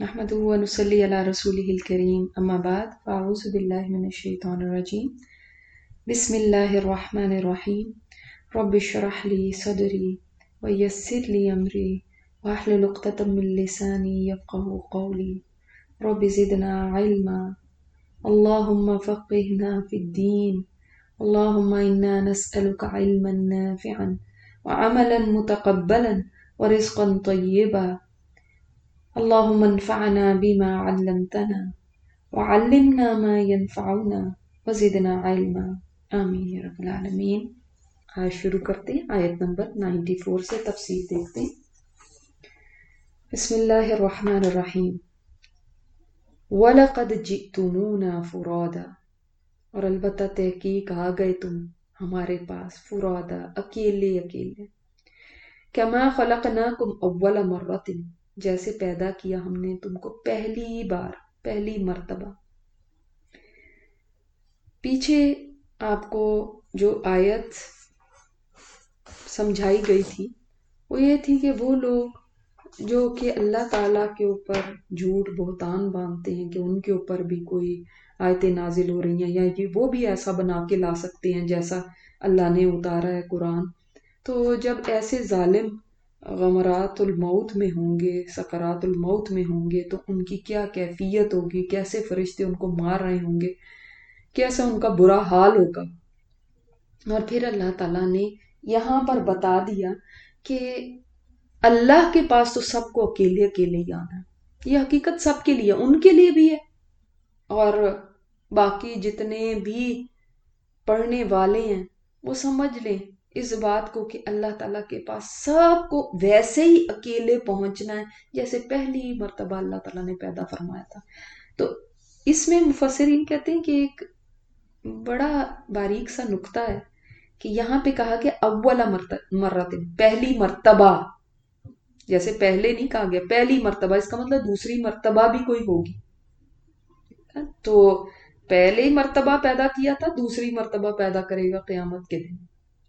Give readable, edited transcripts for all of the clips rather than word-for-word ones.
نحمده ونصلي على رسوله الكريم أما بعد فأعوذ بالله من الشيطان الرجيم بسم الله الرحمن الرحيم رب اشرح لي صدري ويسر لي أمري واحلل عقدة من لساني يفقهوا قولي رب زدنا علما اللهم فقهنا في الدين اللهم إنا نسألك علما نافعا وعملا متقبلا ورزقا طيبا اللهم انفعنا بما علمتنا وعلمنا ما ينفعنا وزدنا علما آمین یا رب العالمین۔ آج شروع کرتے ہیں آیت نمبر 94 سے تفسیر دیکھتے ہیں۔ بسم اللہ الرحمن الرحیم۔ وَلَقَدْ جِئْتُمُونَا فُرَادًا، اور البتہ تحقیق آ گئے تم ہمارے پاس فرادا، اکیلے اکیلے، کما خلقناکم اول مرۃ، جیسے پیدا کیا ہم نے تم کو پہلی بار، پہلی مرتبہ۔ پیچھے آپ کو جو آیت سمجھائی گئی تھی وہ یہ تھی کہ وہ لوگ جو کہ اللہ تعالیٰ کے اوپر جھوٹ بہتان باندھتے ہیں کہ ان کے اوپر بھی کوئی آیتیں نازل ہو رہی ہیں یا یہ وہ بھی ایسا بنا کے لا سکتے ہیں جیسا اللہ نے اتارا ہے قرآن، تو جب ایسے ظالم غمرات الموت میں ہوں گے، سکرات الموت میں ہوں گے، تو ان کی کیا کیفیت ہوگی، کیسے فرشتے ان کو مار رہے ہوں گے، کیسا ان کا برا حال ہوگا۔ اور پھر اللہ تعالیٰ نے یہاں پر بتا دیا کہ اللہ کے پاس تو سب کو اکیلے اکیلے ہی آنا ہے، یہ حقیقت سب کے لیے، ان کے لیے بھی ہے، اور باقی جتنے بھی پڑھنے والے ہیں وہ سمجھ لیں اس بات کو کہ اللہ تعالیٰ کے پاس سب کو ویسے ہی اکیلے پہنچنا ہے جیسے پہلی مرتبہ اللہ تعالیٰ نے پیدا فرمایا تھا۔ تو اس میں مفسرین کہتے ہیں کہ ایک بڑا باریک سا نقطہ ہے کہ یہاں پہ کہا کہ اول مرتبہ، پہلی مرتبہ، جیسے پہلے نہیں کہا گیا پہلی مرتبہ، اس کا مطلب دوسری مرتبہ بھی کوئی ہوگی، تو پہلے مرتبہ پیدا کیا تھا، دوسری مرتبہ پیدا کرے گا قیامت کے دن۔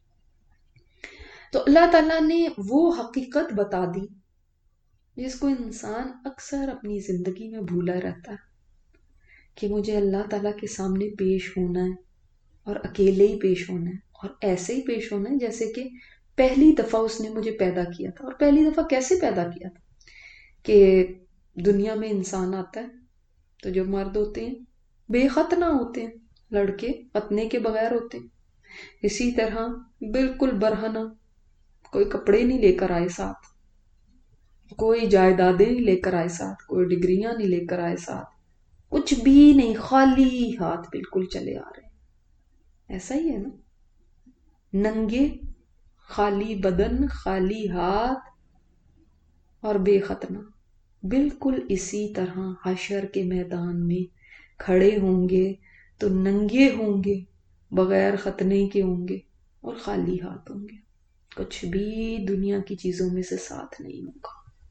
تو اللہ تعالیٰ نے وہ حقیقت بتا دی جس کو انسان اکثر اپنی زندگی میں بھولا رہتا ہے کہ مجھے اللہ تعالیٰ کے سامنے پیش ہونا ہے، اور اکیلے ہی پیش ہونا ہے، اور ایسے ہی پیش ہونا ہے جیسے کہ پہلی دفعہ اس نے مجھے پیدا کیا تھا۔ اور پہلی دفعہ کیسے پیدا کیا تھا کہ دنیا میں انسان آتا ہے تو جو مرد ہوتے ہیں بے ختنہ ہوتے ہیں، لڑکے ختنے کے بغیر ہوتے ہیں، اسی طرح بالکل برہنہ، کوئی کپڑے نہیں لے کر آئے ساتھ، کوئی جائیدادیں نہیں لے کر آئے ساتھ، کوئی ڈگریاں نہیں لے کر آئے ساتھ، کچھ بھی نہیں، خالی ہاتھ بالکل چلے آ رہے ہیں۔ ایسا ہی ہے نا، ننگے، خالی بدن، خالی ہاتھ اور بے ختنہ، بالکل اسی طرح حشر کے میدان میں کھڑے ہوں گے تو ننگے ہوں گے، بغیر ختنے کے ہوں گے اور خالی ہاتھ ہوں گے، کچھ بھی دنیا کی چیزوں میں سے ساتھ نہیں ہوگا۔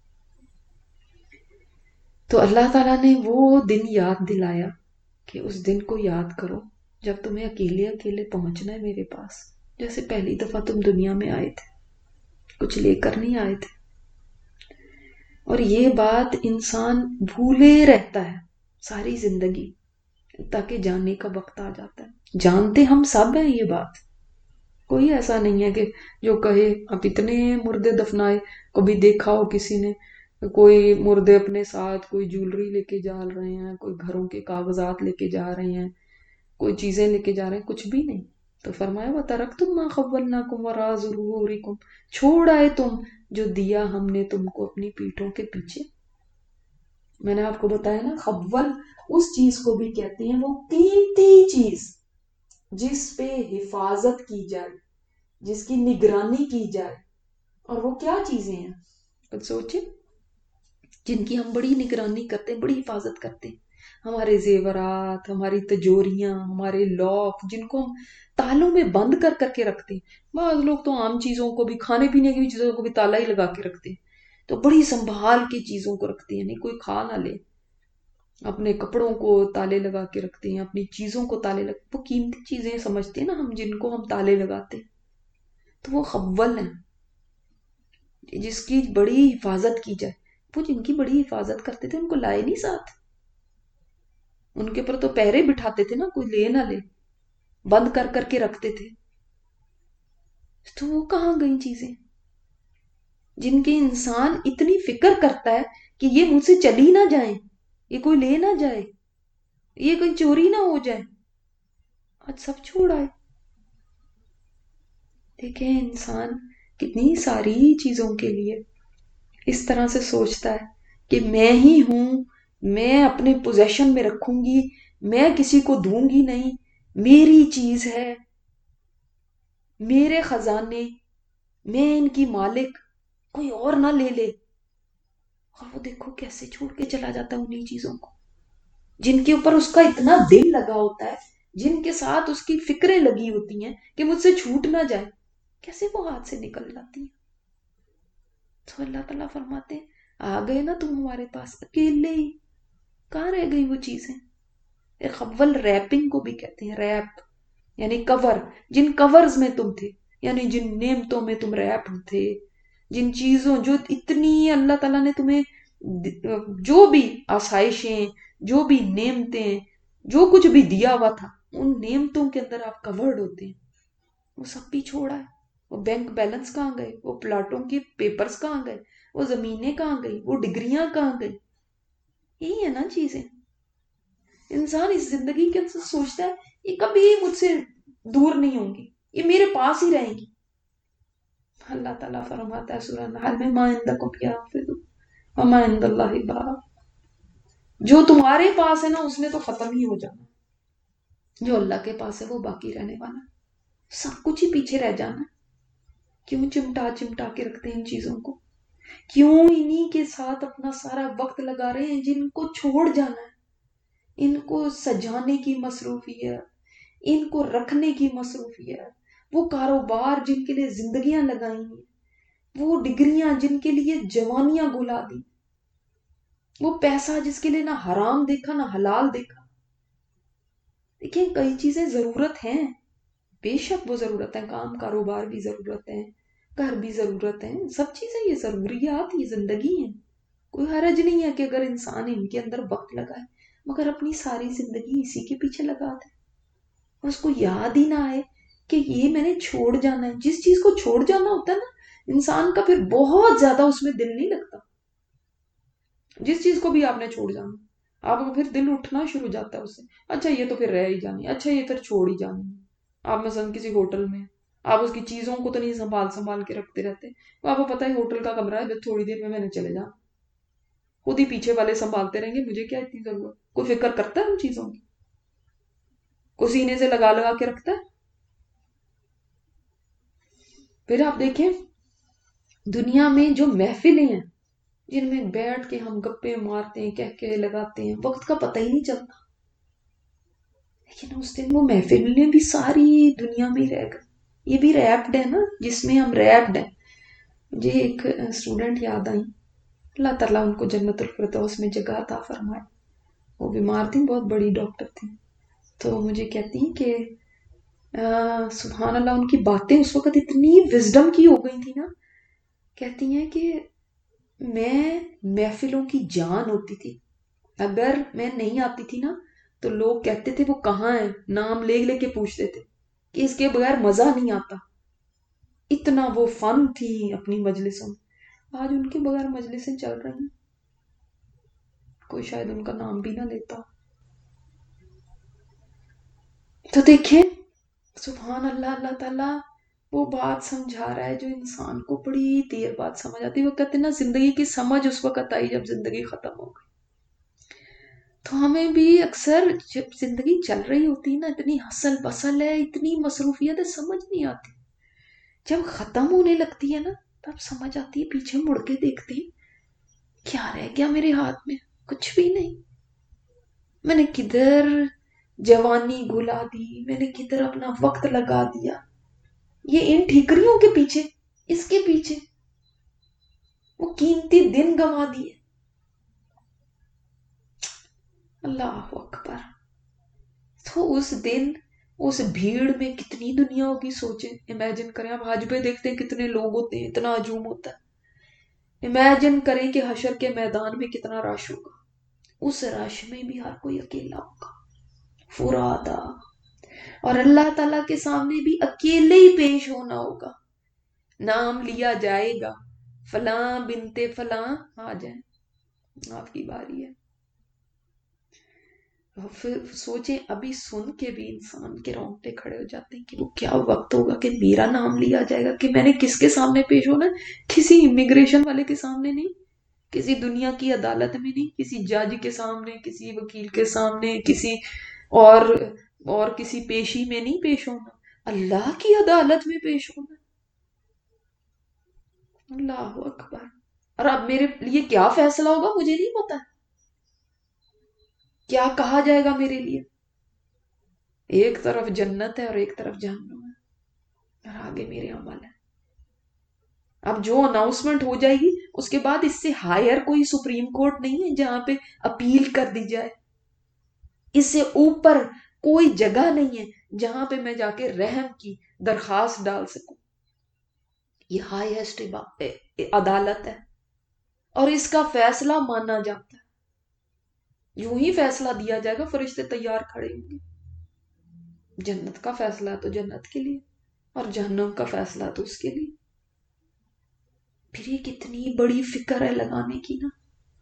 تو اللہ تعالیٰ نے وہ دن یاد دلایا کہ اس دن کو یاد کرو جب تمہیں اکیلے اکیلے پہنچنا ہے میرے پاس، جیسے پہلی دفعہ تم دنیا میں آئے تھے، کچھ لے کر نہیں آئے تھے۔ اور یہ بات انسان بھولے رہتا ہے ساری زندگی، تاکہ جاننے کا وقت آ جاتا ہے۔ جانتے ہم سب ہیں یہ بات، کوئی ایسا نہیں ہے کہ جو کہے اب اتنے مردے دفنائے، کبھی دیکھا ہو کسی نے کوئی مردے اپنے ساتھ کوئی جولری لے کے جا رہے ہیں، کوئی گھروں کے کاغذات لے کے جا رہے ہیں، کوئی چیزیں لے کے جا رہے ہیں، کچھ بھی نہیں۔ تو فرمایا وَتَرَكْتُمْ مَا خَوَّلْنَاكُمْ وَرَاءَ ظُهُورِكُمْ، چھوڑ آئے تم جو دیا ہم نے تم کو اپنی پیٹھوں کے پیچھے۔ میں نے آپ کو بتایا نا، خول اس چیز کو بھی کہتے ہیں، وہ قیمتی چیز جس پہ حفاظت کی جائے، جس کی نگرانی کی جائے۔ اور وہ کیا چیزیں ہیں کچھ سوچیں، جن کی ہم بڑی نگرانی کرتے ہیں، بڑی حفاظت کرتے ہیں؟ ہمارے زیورات، ہماری تجوریاں، ہمارے لاک، جن کو ہم تالوں میں بند کر کر کے رکھتے ہیں۔ بعض لوگ تو عام چیزوں کو بھی، کھانے پینے کی بھی چیزوں کو بھی تالا ہی لگا کے رکھتے ہیں، تو بڑی سنبھال کے چیزوں کو رکھتے ہیں، نہیں کوئی کھا نہ لے۔ اپنے کپڑوں کو تالے لگا کے رکھتے ہیں، اپنی چیزوں کو تالے لگا، وہ قیمتی چیزیں سمجھتے ہیں نا ہم، جن کو ہم تالے لگاتے ہیں، تو وہ خول ہیں جس کی بڑی حفاظت کی جائے۔ وہ جن کی بڑی حفاظت کرتے تھے ان کو لائے نہیں ساتھ، ان کے اوپر تو پہرے بٹھاتے تھے نا، کوئی لے نہ لے، بند کر کر کے رکھتے تھے. تو وہ کہاں گئی چیزیں جن کی انسان اتنی فکر کرتا ہے کہ یہ مجھ سے چلی نہ جائیں، یہ کوئی لے نہ جائے، یہ کوئی چوری نہ ہو جائے. آج سب چھوڑ آئے. دیکھیں انسان کتنی ساری چیزوں کے لیے اس طرح سے سوچتا ہے کہ میں ہی ہوں، میں اپنے پوزیشن میں رکھوں گی، میں کسی کو دوں گی نہیں، میری چیز ہے، میرے خزانے، میں ان کی مالک، کوئی اور نہ لے لے. اور وہ دیکھو کیسے چھوڑ کے چلا جاتا ہے انہی چیزوں کو جن کے اوپر اس کا اتنا دل لگا ہوتا ہے، جن کے ساتھ اس کی فکریں لگی ہوتی ہیں کہ مجھ سے چھوٹ نہ جائے، کیسے وہ ہاتھ سے نکل جاتی ہیں. تو اللہ تعالیٰ فرماتے ہیں آ گئے نا تم ہمارے پاس اکیلے ہی، کہاں رہ گئی وہ چیزیں. ایک اول ریپنگ کو بھی کہتے ہیں، ریپ یعنی کور. جن کورز میں تم تھے، یعنی جن نعمتوں میں تم ریپ تھے، جن چیزوں جو اتنی اللہ تعالیٰ نے تمہیں جو بھی آسائشیں، جو بھی نعمتیں، جو کچھ بھی دیا ہوا تھا، ان نعمتوں کے اندر آپ کورڈ ہوتے ہیں، وہ سب بھی چھوڑا ہے. وہ بینک بیلنس کہاں گئے، وہ پلاٹوں کے پیپرز کہاں گئے، وہ زمینیں کہاں گئی، وہ ڈگریاں کہاں گئی. یہی ہے نا چیزیں. انسان اس زندگی کے اندر سوچتا ہے یہ کبھی مجھ سے دور نہیں ہوں گی، یہ میرے پاس ہی رہیں گی. اللہ تعالیٰ فرماتا ہے سورہ النحل میں ما عندکم ینفد وما عند اللہ باق. جو تمہارے پاس ہے نا اس نے تو ختم ہی ہو جانا، جو اللہ کے پاس ہے وہ باقی رہنے والا. سب کچھ ہی پیچھے رہ جانا. کیوں چمٹا چمٹا کے رکھتے ہیں ان چیزوں کو؟ کیوں انہی کے ساتھ اپنا سارا وقت لگا رہے ہیں جن کو چھوڑ جانا ہے؟ ان کو سجانے کی مصروفیت، ان کو رکھنے کی مصروفیت، وہ کاروبار جن کے لیے زندگیاں لگائی ہیں، وہ ڈگریاں جن کے لیے جوانیاں گلا دی، وہ پیسہ جس کے لیے نہ حرام دیکھا نہ حلال دیکھا. دیکھیں کئی چیزیں ضرورت ہیں، بے شک وہ ضرورت ہے، کام کاروبار بھی ضرورت ہے، گھر بھی ضرورت ہے، سب چیزیں یہ ضروریات، یہ زندگی ہیں. کوئی حرج نہیں ہے کہ اگر انسان ان کے اندر وقت لگائے، مگر اپنی ساری زندگی اسی کے پیچھے لگا دے، اس کو یاد ہی نہ آئے کہ یہ میں نے چھوڑ جانا ہے. جس چیز کو چھوڑ جانا ہوتا ہے نا، انسان کا پھر بہت زیادہ اس میں دل نہیں لگتا. جس چیز کو بھی آپ نے چھوڑ جانا، آپ کو پھر دل اٹھنا شروع ہو جاتا ہے اس سے. اچھا یہ تو پھر رہ ہی جانی، اچھا یہ پھر چھوڑ ہی جانی. آپ مثلا کسی ہوٹل میں آپ اس کی چیزوں کو تو نہیں سنبھال کے رکھتے رہتے، وہ آپ کو پتا ہے ہوٹل کا کمرہ ہے، بس تھوڑی دیر میں نے چلے جانا، خود ہی پیچھے والے سنبھالتے رہیں گے، مجھے کیا اتنی ضرورت. کوئی فکر کرتا ہے ان چیزوں کی؟ کوئی سینے سے لگا لگا کے رکھتا ہے؟ پھر آپ دیکھیں دنیا میں جو محفلیں ہیں جن میں بیٹھ کے ہم گپے مارتے ہیں، کہکے لگاتے ہیں، وقت کا پتہ ہی نہیں چلتا، لیکن اس دن وہ محفلیں بھی ساری دنیا میں ہی رہ گئی. یہ بھی ریپڈ ہے نا، جس میں ہم ریپڈ ہیں. مجھے ایک اسٹوڈنٹ یاد آئی، اللہ تعالیٰ ان کو جنت الفردوس میں جگہ عطا فرمائے. وہ بیمار تھی، بہت بڑی ڈاکٹر تھی. تو مجھے کہتی ہیں کہ سبحان اللہ ان کی باتیں اس وقت اتنی وزڈم کی ہو گئی تھی نا. کہتی ہیں کہ میں محفلوں کی جان ہوتی تھی، اگر میں نہیں آتی تھی نا تو لوگ کہتے تھے وہ کہاں ہیں، نام لے لے کے پوچھتے تھے کہ اس کے بغیر مزہ نہیں آتا. اتنا وہ فن تھی اپنی مجلسوں میں. آج ان کے بغیر مجلسیں چل رہی ہیں، کوئی شاید ان کا نام بھی نہ لیتا. تو دیکھیں سبحان اللہ، اللہ تعالیٰ وہ بات سمجھا رہا ہے جو انسان کو بڑی دیر بعد سمجھ آتی ہے. وہ کہتے ہیں نا زندگی کی سمجھ اس وقت آئی جب زندگی ختم ہو گئی. تو ہمیں بھی اکثر جب زندگی چل رہی ہوتی ہے نا، اتنی ہسل بسل ہے، اتنی مصروفیت ہے، سمجھ نہیں آتی. جب ختم ہونے لگتی ہے نا تب سمجھ آتی ہے، پیچھے مڑ کے دیکھتے ہیں کیا رہ گیا میرے ہاتھ میں، کچھ بھی نہیں. میں نے کدھر جوانی گلا دی، میں نے کدھر اپنا وقت لگا دیا، یہ ان ٹھیکریوں کے پیچھے، اس کے پیچھے وہ قیمتی دن گنوا دیے. اللہ اکبر. تو اس دن اس بھیڑ میں کتنی دنیا ہوگی، سوچیں، امیجن کریں. آپ حج پہ دیکھتے ہیں کتنے لوگ ہوتے ہیں، اتنا ہجوم ہوتا ہے. امیجن کریں کہ حشر کے میدان میں کتنا رش ہوگا، اس رش میں بھی ہر کوئی اکیلا ہوگا، فرادا، اور اللہ تعالیٰ کے سامنے بھی اکیلے ہی پیش ہونا ہوگا. نام لیا جائے گا، فلاں بنتے فلاں آ جائیں، آپ کی باری ہے. پھر سوچیں، ابھی سن کے بھی انسان کے رونگٹے کھڑے ہو جاتے ہیں کہ وہ کیا وقت ہوگا کہ میرا نام لیا جائے گا، کہ میں نے کس کے سامنے پیش ہونا ہے؟ کسی امیگریشن والے کے سامنے نہیں، کسی دنیا کی عدالت میں نہیں، کسی جج کے سامنے، کسی وکیل کے سامنے، کسی اور کسی پیشی میں نہیں پیش ہونا، اللہ کی عدالت میں پیش ہونا. اللہ اکبر. اور اب میرے لیے کیا فیصلہ ہوگا مجھے نہیں پتا، کیا کہا جائے گا میرے لیے. ایک طرف جنت ہے اور ایک طرف جہنم ہے، اور آگے میرے عمل ہے. اب جو اناؤنسمنٹ ہو جائے گی اس کے بعد اس سے ہائر کوئی سپریم کورٹ نہیں ہے جہاں پہ اپیل کر دی جائے، اس سے اوپر کوئی جگہ نہیں ہے جہاں پہ میں جا کے رحم کی درخواست ڈال سکوں. یہ ہائیسٹ عدالت ہے اور اس کا فیصلہ مانا جاتا ہے. یوں ہی فیصلہ دیا جائے گا، فرشتے تیار کھڑے ہوں گے. جنت کا فیصلہ تو جنت کے لیے اور جہنم کا فیصلہ تو اس کے لیے. پھر یہ کتنی بڑی فکر ہے لگانے کی نا،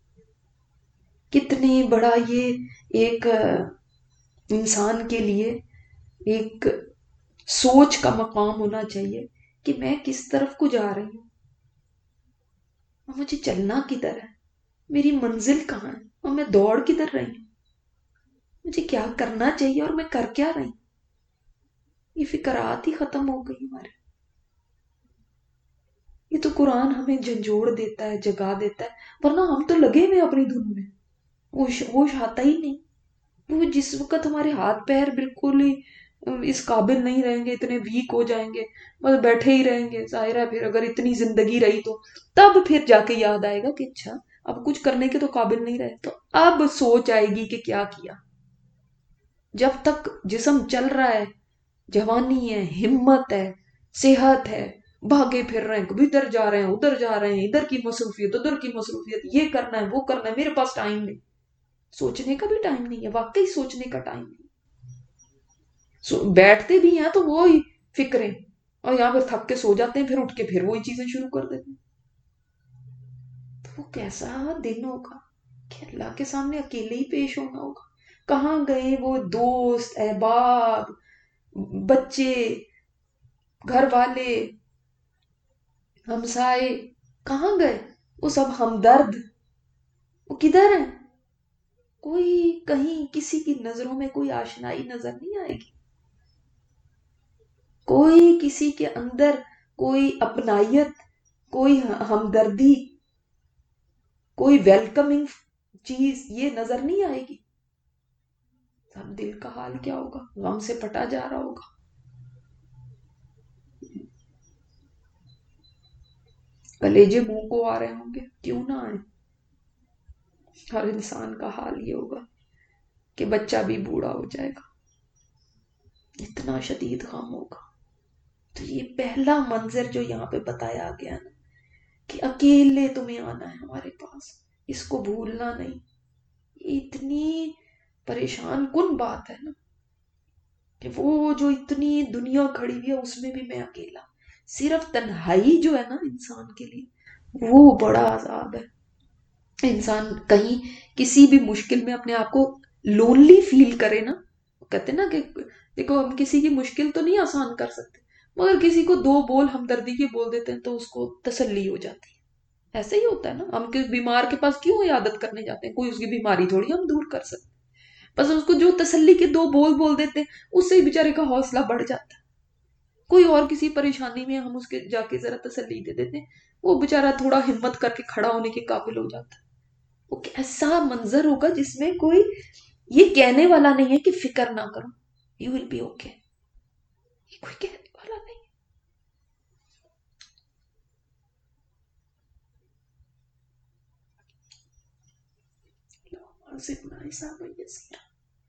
کتنی بڑا یہ ایک انسان کے لیے ایک سوچ کا مقام ہونا چاہیے کہ میں کس طرف کو جا رہی ہوں اور مجھے چلنا کدھر ہے، میری منزل کہاں ہے اور میں دوڑ کدھر رہی ہوں، مجھے کیا کرنا چاہیے اور میں کر کیا رہی ہوں. یہ فکرات ہی ختم ہو گئی ہمارے. یہ تو قرآن ہمیں جھنجھوڑ دیتا ہے، جگا دیتا ہے، ورنہ ہم تو لگے ہوئے اپنی دھن میں، ہوش آتا ہی نہیں. وہ جس وقت ہمارے ہاتھ پیر بالکل ہی اس قابل نہیں رہیں گے، اتنے ویک ہو جائیں گے، بس بیٹھے ہی رہیں گے، ظاہر ہے پھر اگر اتنی زندگی رہی تو تب پھر جا کے یاد آئے گا کہ اچھا اب کچھ کرنے کے تو قابل نہیں رہے، تو اب سوچ آئے گی کہ کیا کیا. جب تک جسم چل رہا ہے، جوانی ہے، ہمت ہے، صحت ہے، بھاگے پھر رہے ہیں، کبھی ادھر جا رہے ہیں ادھر جا رہے ہیں، ادھر کی مصروفیت ادھر کی مصروفیت، یہ کرنا ہے وہ کرنا ہے، میرے پاس ٹائم نہیں. سوچنے کا بھی ٹائم نہیں ہے، واقعی سوچنے کا ٹائم نہیں. بیٹھتے بھی ہیں تو وہی فکریں، اور یہاں پر تھک کے سو جاتے ہیں، پھر اٹھ کے پھر وہی چیزیں شروع کر دیتے ہیں. تو وہ کیسا دن ہوگا کہ اللہ کے سامنے اکیلے ہی پیش ہونا ہوگا. کہاں گئے وہ دوست احباب، بچے، گھر والے، ہمسائے، کہاں گئے وہ سب ہمدرد؟ وہ کدھر ہیں؟ کوئی کہیں کسی کی نظروں میں کوئی آشنائی نظر نہیں آئے گی، کوئی کسی کے اندر کوئی اپنائیت، کوئی ہمدردی، کوئی ویلکمنگ چیز یہ نظر نہیں آئے گی. سب دل کا حال کیا ہوگا، غم سے پھٹا جا رہا ہوگا. کلیجے منہ کو آ رہے ہوں گے، کیوں نہ آئے. ہر انسان کا حال یہ ہوگا کہ بچہ بھی بوڑھا ہو جائے گا، اتنا شدید غم ہوگا. تو یہ پہلا منظر جو یہاں پہ بتایا گیا نا کہ اکیلے تمہیں آنا ہے ہمارے پاس، اس کو بھولنا نہیں. یہ اتنی پریشان کن بات ہے نا کہ وہ جو اتنی دنیا کھڑی ہوئی ہے اس میں بھی میں اکیلا. صرف تنہائی جو ہے نا انسان کے لیے وہ بڑا عذاب ہے. انسان کہیں کسی بھی مشکل میں اپنے آپ کو لونلی فیل کرے نا، کہتے نا کہ دیکھو ہم کسی کی مشکل تو نہیں آسان کر سکتے، مگر کسی کو دو بول ہمدردی کے بول دیتے ہیں تو اس کو تسلی ہو جاتی ہے. ایسا ہی ہوتا ہے نا، ہم کس بیمار کے پاس کیوں عیادت کرنے جاتے ہیں؟ کوئی اس کی بیماری تھوڑی ہم دور کر سکتے، بس اس کو جو تسلی کے دو بول بول دیتے ہیں اس سے ہی بیچارے کا حوصلہ بڑھ جاتا ہے. کوئی اور کسی پریشانی میں ہم اس کے جا کے ذرا تسلی دے دیتے ہیں، وہ بیچارہ تھوڑا ہمت کر کے کھڑا ہونے کے قابل ہو جاتا ہے. وہ ایسا منظر ہوگا جس میں کوئی یہ کہنے والا نہیں ہے کہ فکر نہ کرو، یو ول بی اوکے. یہ کوئی کہنے والا نہیں. حاسبنا حسابا یسیرا،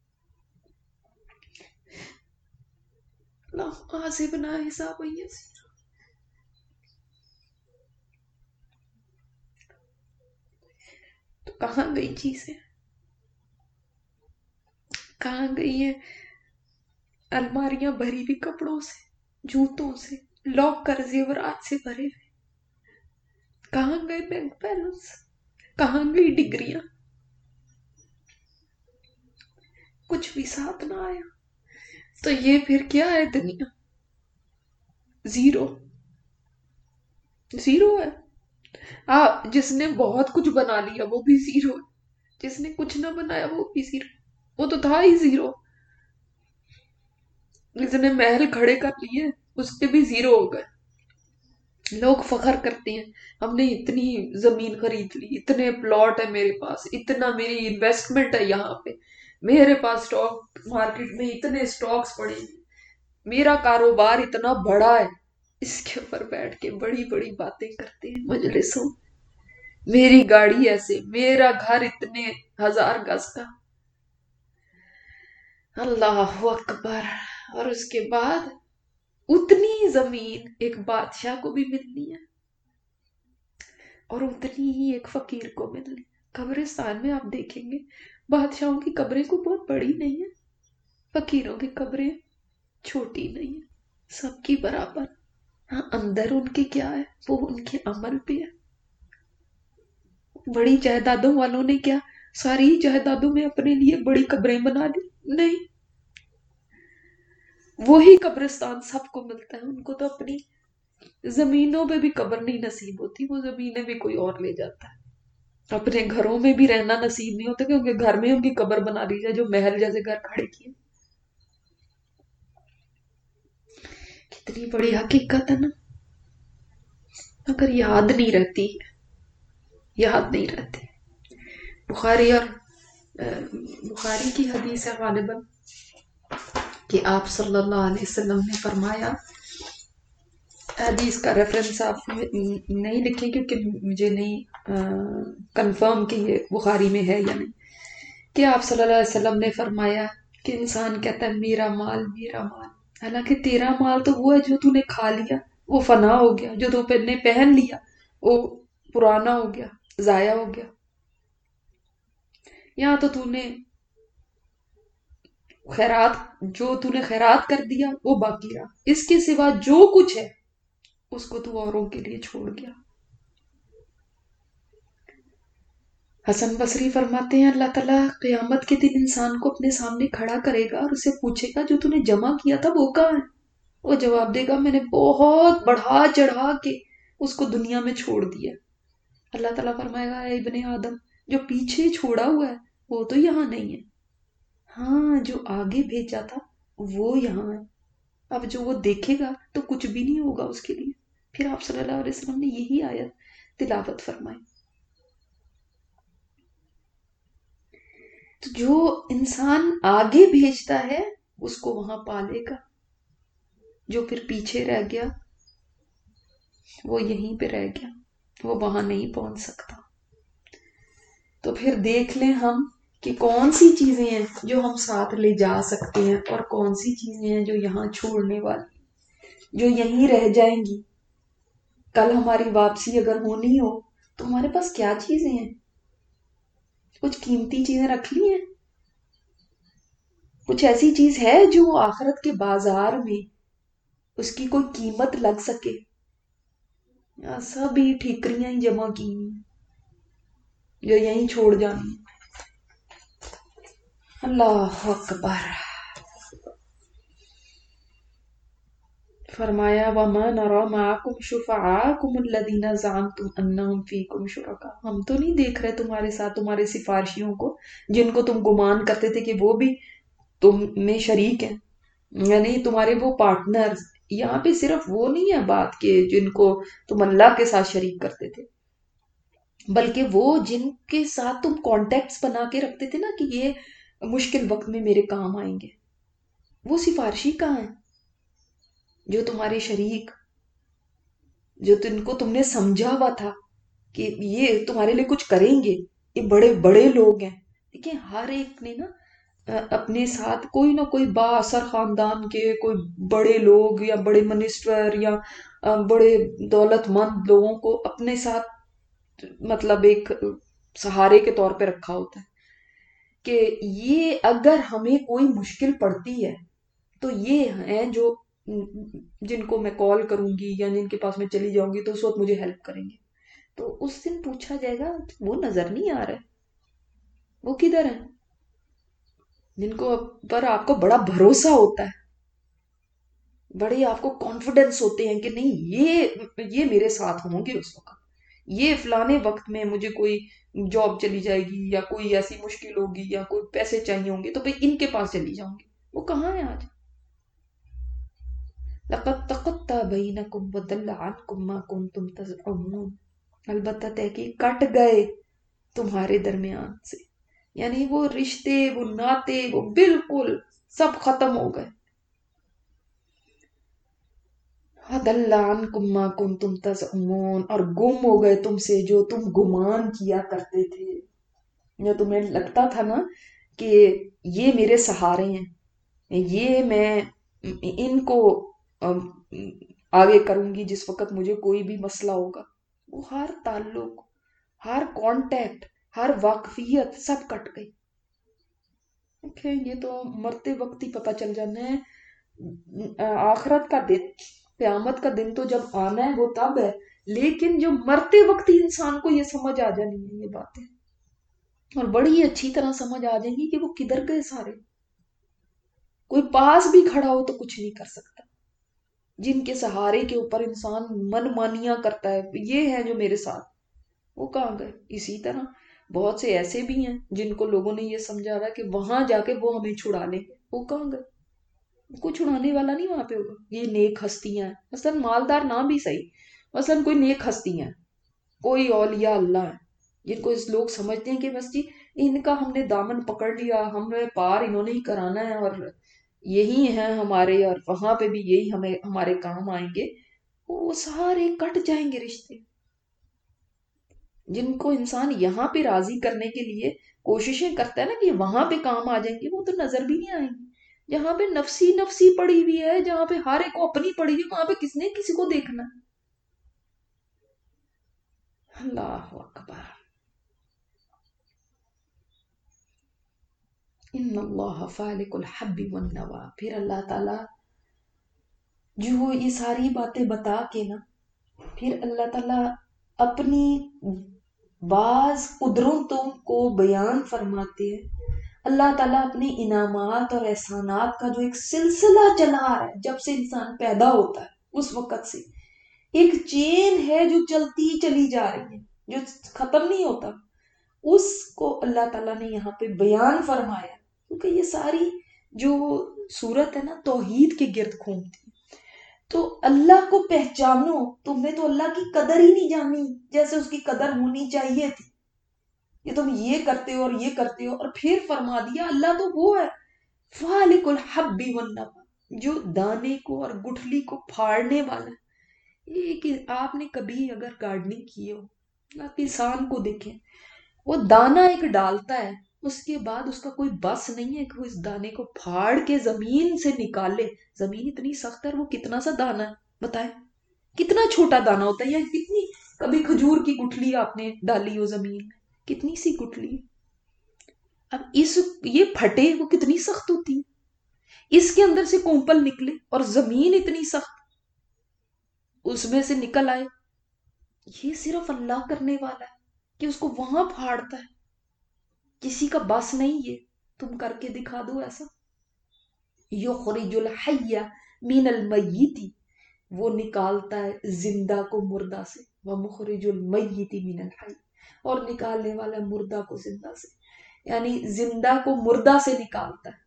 اللهم حاسبنا حسابا یسیرا. کہاں گئی چیزیں؟ کہاں گئی ہیں الماریاں بھری ہوئی کپڑوں سے، جوتوں سے، لاکر زیورات سے بھرے ہوئے؟ کہاں گئے بینک بیلنس؟ کہاں گئی ڈگریاں؟ کچھ بھی ساتھ نہ آیا۔ تو یہ پھر کیا ہے دنیا؟ زیرو، زیرو ہے۔ جس نے بہت کچھ بنا لیا وہ بھی زیرو ہے، جس نے کچھ نہ بنایا وہ بھی زیرو، وہ تو تھا ہی زیرو۔ جس نے محل کھڑے کر لیے اس کے بھی زیرو ہو گئے۔ لوگ فخر کرتے ہیں ہم نے اتنی زمین خرید لی، اتنے پلاٹ ہے میرے پاس، اتنا میری انویسٹمنٹ ہے یہاں پہ، میرے پاس سٹاک مارکیٹ میں اتنے سٹاکس پڑے ہیں، میرا کاروبار اتنا بڑا ہے۔ اس کے اوپر بیٹھ کے بڑی بڑی باتیں کرتے ہیں مجلسوں، میری گاڑی ایسے، میرا گھر اتنے 1000 گز کا۔ اللہ اکبر۔ اور اس کے بعد اتنی زمین ایک بادشاہ کو بھی ملنی ہے اور اتنی ہی ایک فقیر کو ملنی ہے۔ قبرستان میں آپ دیکھیں گے بادشاہوں کی قبریں کو بہت بڑی نہیں ہیں، فقیروں کی قبریں چھوٹی نہیں ہیں، سب کی برابر۔ ہاں، اندر ان کے کیا ہے وہ ان کے عمل پہ ہے۔ بڑی جائیدادوں والوں نے کیا ساری جائیدادوں میں اپنے لیے بڑی قبریں بنا لی؟ نہیں، وہی قبرستان سب کو ملتا ہے، ان کو تو اپنی زمینوں پہ بھی قبر نہیں نصیب ہوتی، وہ زمینیں بھی کوئی اور لے جاتا ہے۔ اپنے گھروں میں بھی رہنا نصیب نہیں ہوتا کیونکہ گھر میں ان کی قبر بنا لی جائے، جو محل جیسے گھر کھڑے کیے۔ کتنی بڑی حقیقت ہے نا، اگر یاد نہیں رہتی، یاد نہیں رہتی۔ بخاری اور بخاری کی حدیث ہے غالباً کہ آپ صلی اللہ علیہ وسلم نے فرمایا، حدیث کا ریفرنس آپ نہیں لکھیں کیونکہ مجھے نہیں کنفرم کہ یہ بخاری میں ہے یا نہیں، کہ آپ صلی اللہ علیہ وسلم نے فرمایا کہ انسان کہتا ہے میرا مال میرا مال، حالانکہ تیرا مال تو وہ ہے جو تو نے کھا لیا، وہ فنا ہو گیا، جو تو نے پہن لیا وہ پرانا ہو گیا، ضائع ہو گیا، یہاں تو نے خیرات، جو تو نے خیرات کر دیا وہ باقی رہا، اس کے سوا جو کچھ ہے اس کو تو اوروں کے لیے چھوڑ گیا۔ حسن بصری فرماتے ہیں اللہ تعالیٰ قیامت کے دن انسان کو اپنے سامنے کھڑا کرے گا اور اسے پوچھے گا جو تو نے جمع کیا تھا وہ کہاں ہے؟ وہ جواب دے گا میں نے بہت بڑھا چڑھا کے اس کو دنیا میں چھوڑ دیا۔ اللہ تعالیٰ فرمائے گا اے ابن آدم، جو پیچھے چھوڑا ہوا ہے وہ تو یہاں نہیں ہے، ہاں جو آگے بھیجا تھا وہ یہاں ہے۔ اب جو وہ دیکھے گا تو کچھ بھی نہیں ہوگا اس کے لیے۔ پھر آپ صلی اللہ علیہ وسلم نے یہی آیت تلاوت فرمائی۔ تو جو انسان آگے بھیجتا ہے اس کو وہاں پالے گا، جو پھر پیچھے رہ گیا وہ یہیں پہ رہ گیا، وہ وہاں نہیں پہنچ سکتا۔ تو پھر دیکھ لیں ہم کہ کون سی چیزیں ہیں جو ہم ساتھ لے جا سکتے ہیں اور کون سی چیزیں ہیں جو یہاں چھوڑنے والی، جو یہیں رہ جائیں گی۔ کل ہماری واپسی اگر ہونی ہو تو ہمارے پاس کیا چیزیں ہیں؟ کچھ قیمتی چیزیں رکھ لی ہیں؟ کچھ ایسی چیز ہے جو آخرت کے بازار میں اس کی کوئی قیمت لگ سکے؟ یا سبھی ٹھیکریاں ہی جمع کی ہیں جو یہیں چھوڑ جانی؟ اللہ اکبر۔ فرمایا وَمَا نَرَى مَعَكُمْ شُفَعَاءَكُمُ الَّذِينَ زَعَمْتُمْ أَنَّهُمْ فِيكُمْ شُرَكَاء، ہم تو نہیں دیکھ رہے تمہارے ساتھ تمہارے سفارشیوں کو جن کو تم گمان کرتے تھے کہ وہ بھی تم میں شریک ہیں، یعنی تمہارے وہ پارٹنرز۔ یہاں پہ صرف وہ نہیں ہے بات کہ جن کو تم اللہ کے ساتھ شریک کرتے تھے، بلکہ وہ جن کے ساتھ تم کانٹیکٹس بنا کے رکھتے تھے نا کہ یہ مشکل وقت میں میرے کام آئیں گے، وہ سفارشی کہاں ہیں؟ جو تمہارے شریک، جو تم نے سمجھا ہوا تھا کہ یہ تمہارے لیے کچھ کریں گے، یہ بڑے بڑے لوگ ہیں۔ دیکھیں ہر ایک نے نا اپنے ساتھ کوئی نہ کوئی با اثر خاندان کے کوئی بڑے لوگ یا بڑے منسٹر یا بڑے دولت مند لوگوں کو اپنے ساتھ مطلب ایک سہارے کے طور پہ رکھا ہوتا ہے کہ یہ اگر ہمیں کوئی مشکل پڑتی ہے تو یہ ہیں جو جن کو میں کال کروں گی یا جن کے پاس میں چلی جاؤں گی تو اس وقت مجھے ہیلپ کریں گے. تو اس دن پوچھا جائے گا وہ نظر نہیں آ رہے, وہ کدھر ہیں جن کو پر آپ کو بڑا بھروسہ ہوتا ہے, بڑے آپ کو کانفیڈنس ہوتے ہیں کہ نہیں یہ میرے ساتھ ہوں گے اس وقت, یہ فلانے وقت میں مجھے کوئی جاب چلی جائے گی یا کوئی ایسی مشکل ہوگی یا کوئی پیسے چاہیے ہوں گے تو بھئی ان کے پاس چلی جاؤں گی. وہ کہاں ہے آج؟ لقد تقطع بینکم وضل عنکم ما کنتم تزعمون, البتہ تحقیق کٹ گئے تمہارے درمیان سے, یعنی وہ رشتے وہ ناطے وہ بالکل سب ختم ہو گئے. وَضَلَّ عَنْكُمْ مَا كُنْتُمْ تَزْعُمُونَ, اور گم ہو گئے تم سے جو تم گمان کیا کرتے تھے, جو تمہیں لگتا تھا نا کہ یہ میرے سہارے ہیں, یہ میں ان کو آگے کروں گی جس وقت مجھے کوئی بھی مسئلہ ہوگا. وہ ہر تعلق, ہر کانٹیکٹ, ہر واقفیت سب کٹ گئی. یہ تو مرتے وقت ہی پتہ چل جانا ہے. آخرت کا دن, قیامت کا دن تو جب آنا ہے وہ تب ہے, لیکن جو مرتے وقت ہی انسان کو یہ سمجھ آ جانی ہے یہ باتیں, اور بڑی اچھی طرح سمجھ آ جائیں گی کہ وہ کدھر گئے سارے. کوئی پاس بھی کھڑا ہو تو کچھ نہیں کر سکتا. جن کے سہارے کے اوپر انسان من مانیاں کرتا ہے یہ ہے جو میرے ساتھ, وہ کہاں گئے. اسی طرح بہت سے ایسے بھی ہیں جن کو لوگوں نے یہ سمجھا ہوا ہے کہ وہاں جا کے وہ ہمیں چھڑا لیں گے, وہ کہاں گئے. کوئی چھڑانے والا نہیں وہاں پہ ہوگا. یہ نیک ہستیاں ہیں, مثلا مالدار نہ بھی صحیح, مثلا کوئی نیک ہستیاں ہیں, کوئی اولیاء اللہ ہیں جن کو اس لوگ سمجھتے ہیں کہ بس جی ان کا ہم نے دامن پکڑ لیا, ہمیں پار انہوں نے ہی کرانا ہے اور یہی ہیں ہمارے, اور وہاں پہ بھی یہی ہمیں ہمارے کام آئیں گے. وہ سارے کٹ جائیں گے رشتے. جن کو انسان یہاں پہ راضی کرنے کے لیے کوششیں کرتا ہے نا کہ وہاں پہ کام آ جائیں گے, وہ تو نظر بھی نہیں آئیں گے. جہاں پہ نفسی نفسی پڑی ہوئی ہے, جہاں پہ ہر ایک کو اپنی پڑی ہوئی, وہاں پہ کس نے کسی کو دیکھنا ہے. اللہ اکبر. ان اللہ فالق الحب والنوى. پھر اللہ تعالی جو یہ ساری باتیں بتا کے نا, پھر اللہ تعالی اپنی بعض قدرتوں کو بیان فرماتے ہیں. اللہ تعالیٰ اپنے انعامات اور احسانات کا جو ایک سلسلہ چلا رہا ہے جب سے انسان پیدا ہوتا ہے اس وقت سے, ایک چین ہے جو چلتی چلی جا رہی ہے جو ختم نہیں ہوتا, اس کو اللہ تعالیٰ نے یہاں پہ بیان فرمایا. کیونکہ یہ ساری جو صورت ہے نا توحید کے گرد گھومتی, تو اللہ کو پہچانو. تم نے تو اللہ کی قدر ہی نہیں جانی جیسے اس کی قدر ہونی چاہیے تھی. یہ تم یہ کرتے ہو اور یہ کرتے ہو, اور پھر فرما دیا اللہ تو وہ ہے فالق الحب والنوى, جو دانے کو اور گٹھلی کو پھاڑنے والا ہے. یہ کہ آپ نے کبھی اگر گارڈننگ کی ہو, آپ کسان کو دیکھیں, وہ دانہ ایک ڈالتا ہے, اس کے بعد اس کا کوئی بس نہیں ہے کہ وہ اس دانے کو پھاڑ کے زمین سے نکالے. زمین اتنی سخت ہے, وہ کتنا سا دانہ ہے بتائیں, کتنا چھوٹا دانہ ہوتا ہے, یا کتنی کبھی کھجور کی گٹھلی آپ نے ڈالی ہو زمین میں, کتنی سی گٹھلی. اب یہ پھٹے وہ کتنی سخت ہوتی ہے, اس کے اندر سے کونپل نکلے اور زمین اتنی سخت اس میں سے نکل آئے. یہ صرف اللہ کرنے والا ہے کہ اس کو وہاں پھاڑتا ہے, کسی کا بس نہیں. یہ تم کر کے دکھا دو ایسا. یخرج الحی من المیت, وہ نکالتا ہے زندہ کو مردہ سے. ومخرج المیت من الحی, اور نکالنے والا مردہ کو زندہ سے, یعنی زندہ کو مردہ سے نکالتا ہے.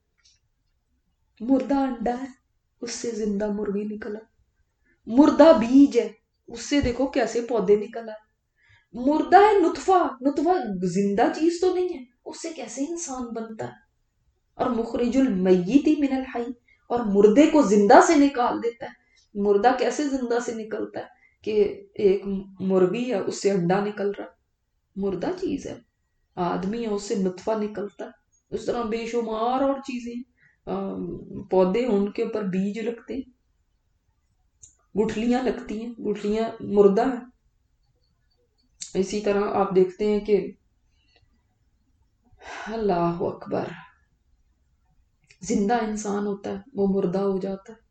مردہ انڈا ہے, اس سے زندہ مرغی نکلا. مردہ بیج ہے, اس سے دیکھو کیسے پودے نکل آئے. مردہ ہے نطفہ, نطفہ زندہ چیز تو نہیں ہے, اس سے کیسے انسان بنتا ہے. اور مخرج المیت من الحی, اور مردے کو زندہ سے نکال دیتا ہے. مردہ کیسے زندہ سے نکلتا ہے کہ ایک مرغی ہے اس سے انڈا نکل رہا, مردہ چیز ہے. آدمی ہے اس سے نطفہ نکلتا ہے. اس طرح بے شمار اور چیزیں, پودے ان کے اوپر بیج لگتے ہیں, گٹھلیاں لگتی ہیں, گٹھلیاں مردہ ہیں. اسی طرح آپ دیکھتے ہیں کہ اللہ اکبر. زندہ انسان ہوتا ہے وہ مردہ ہو جاتا ہے.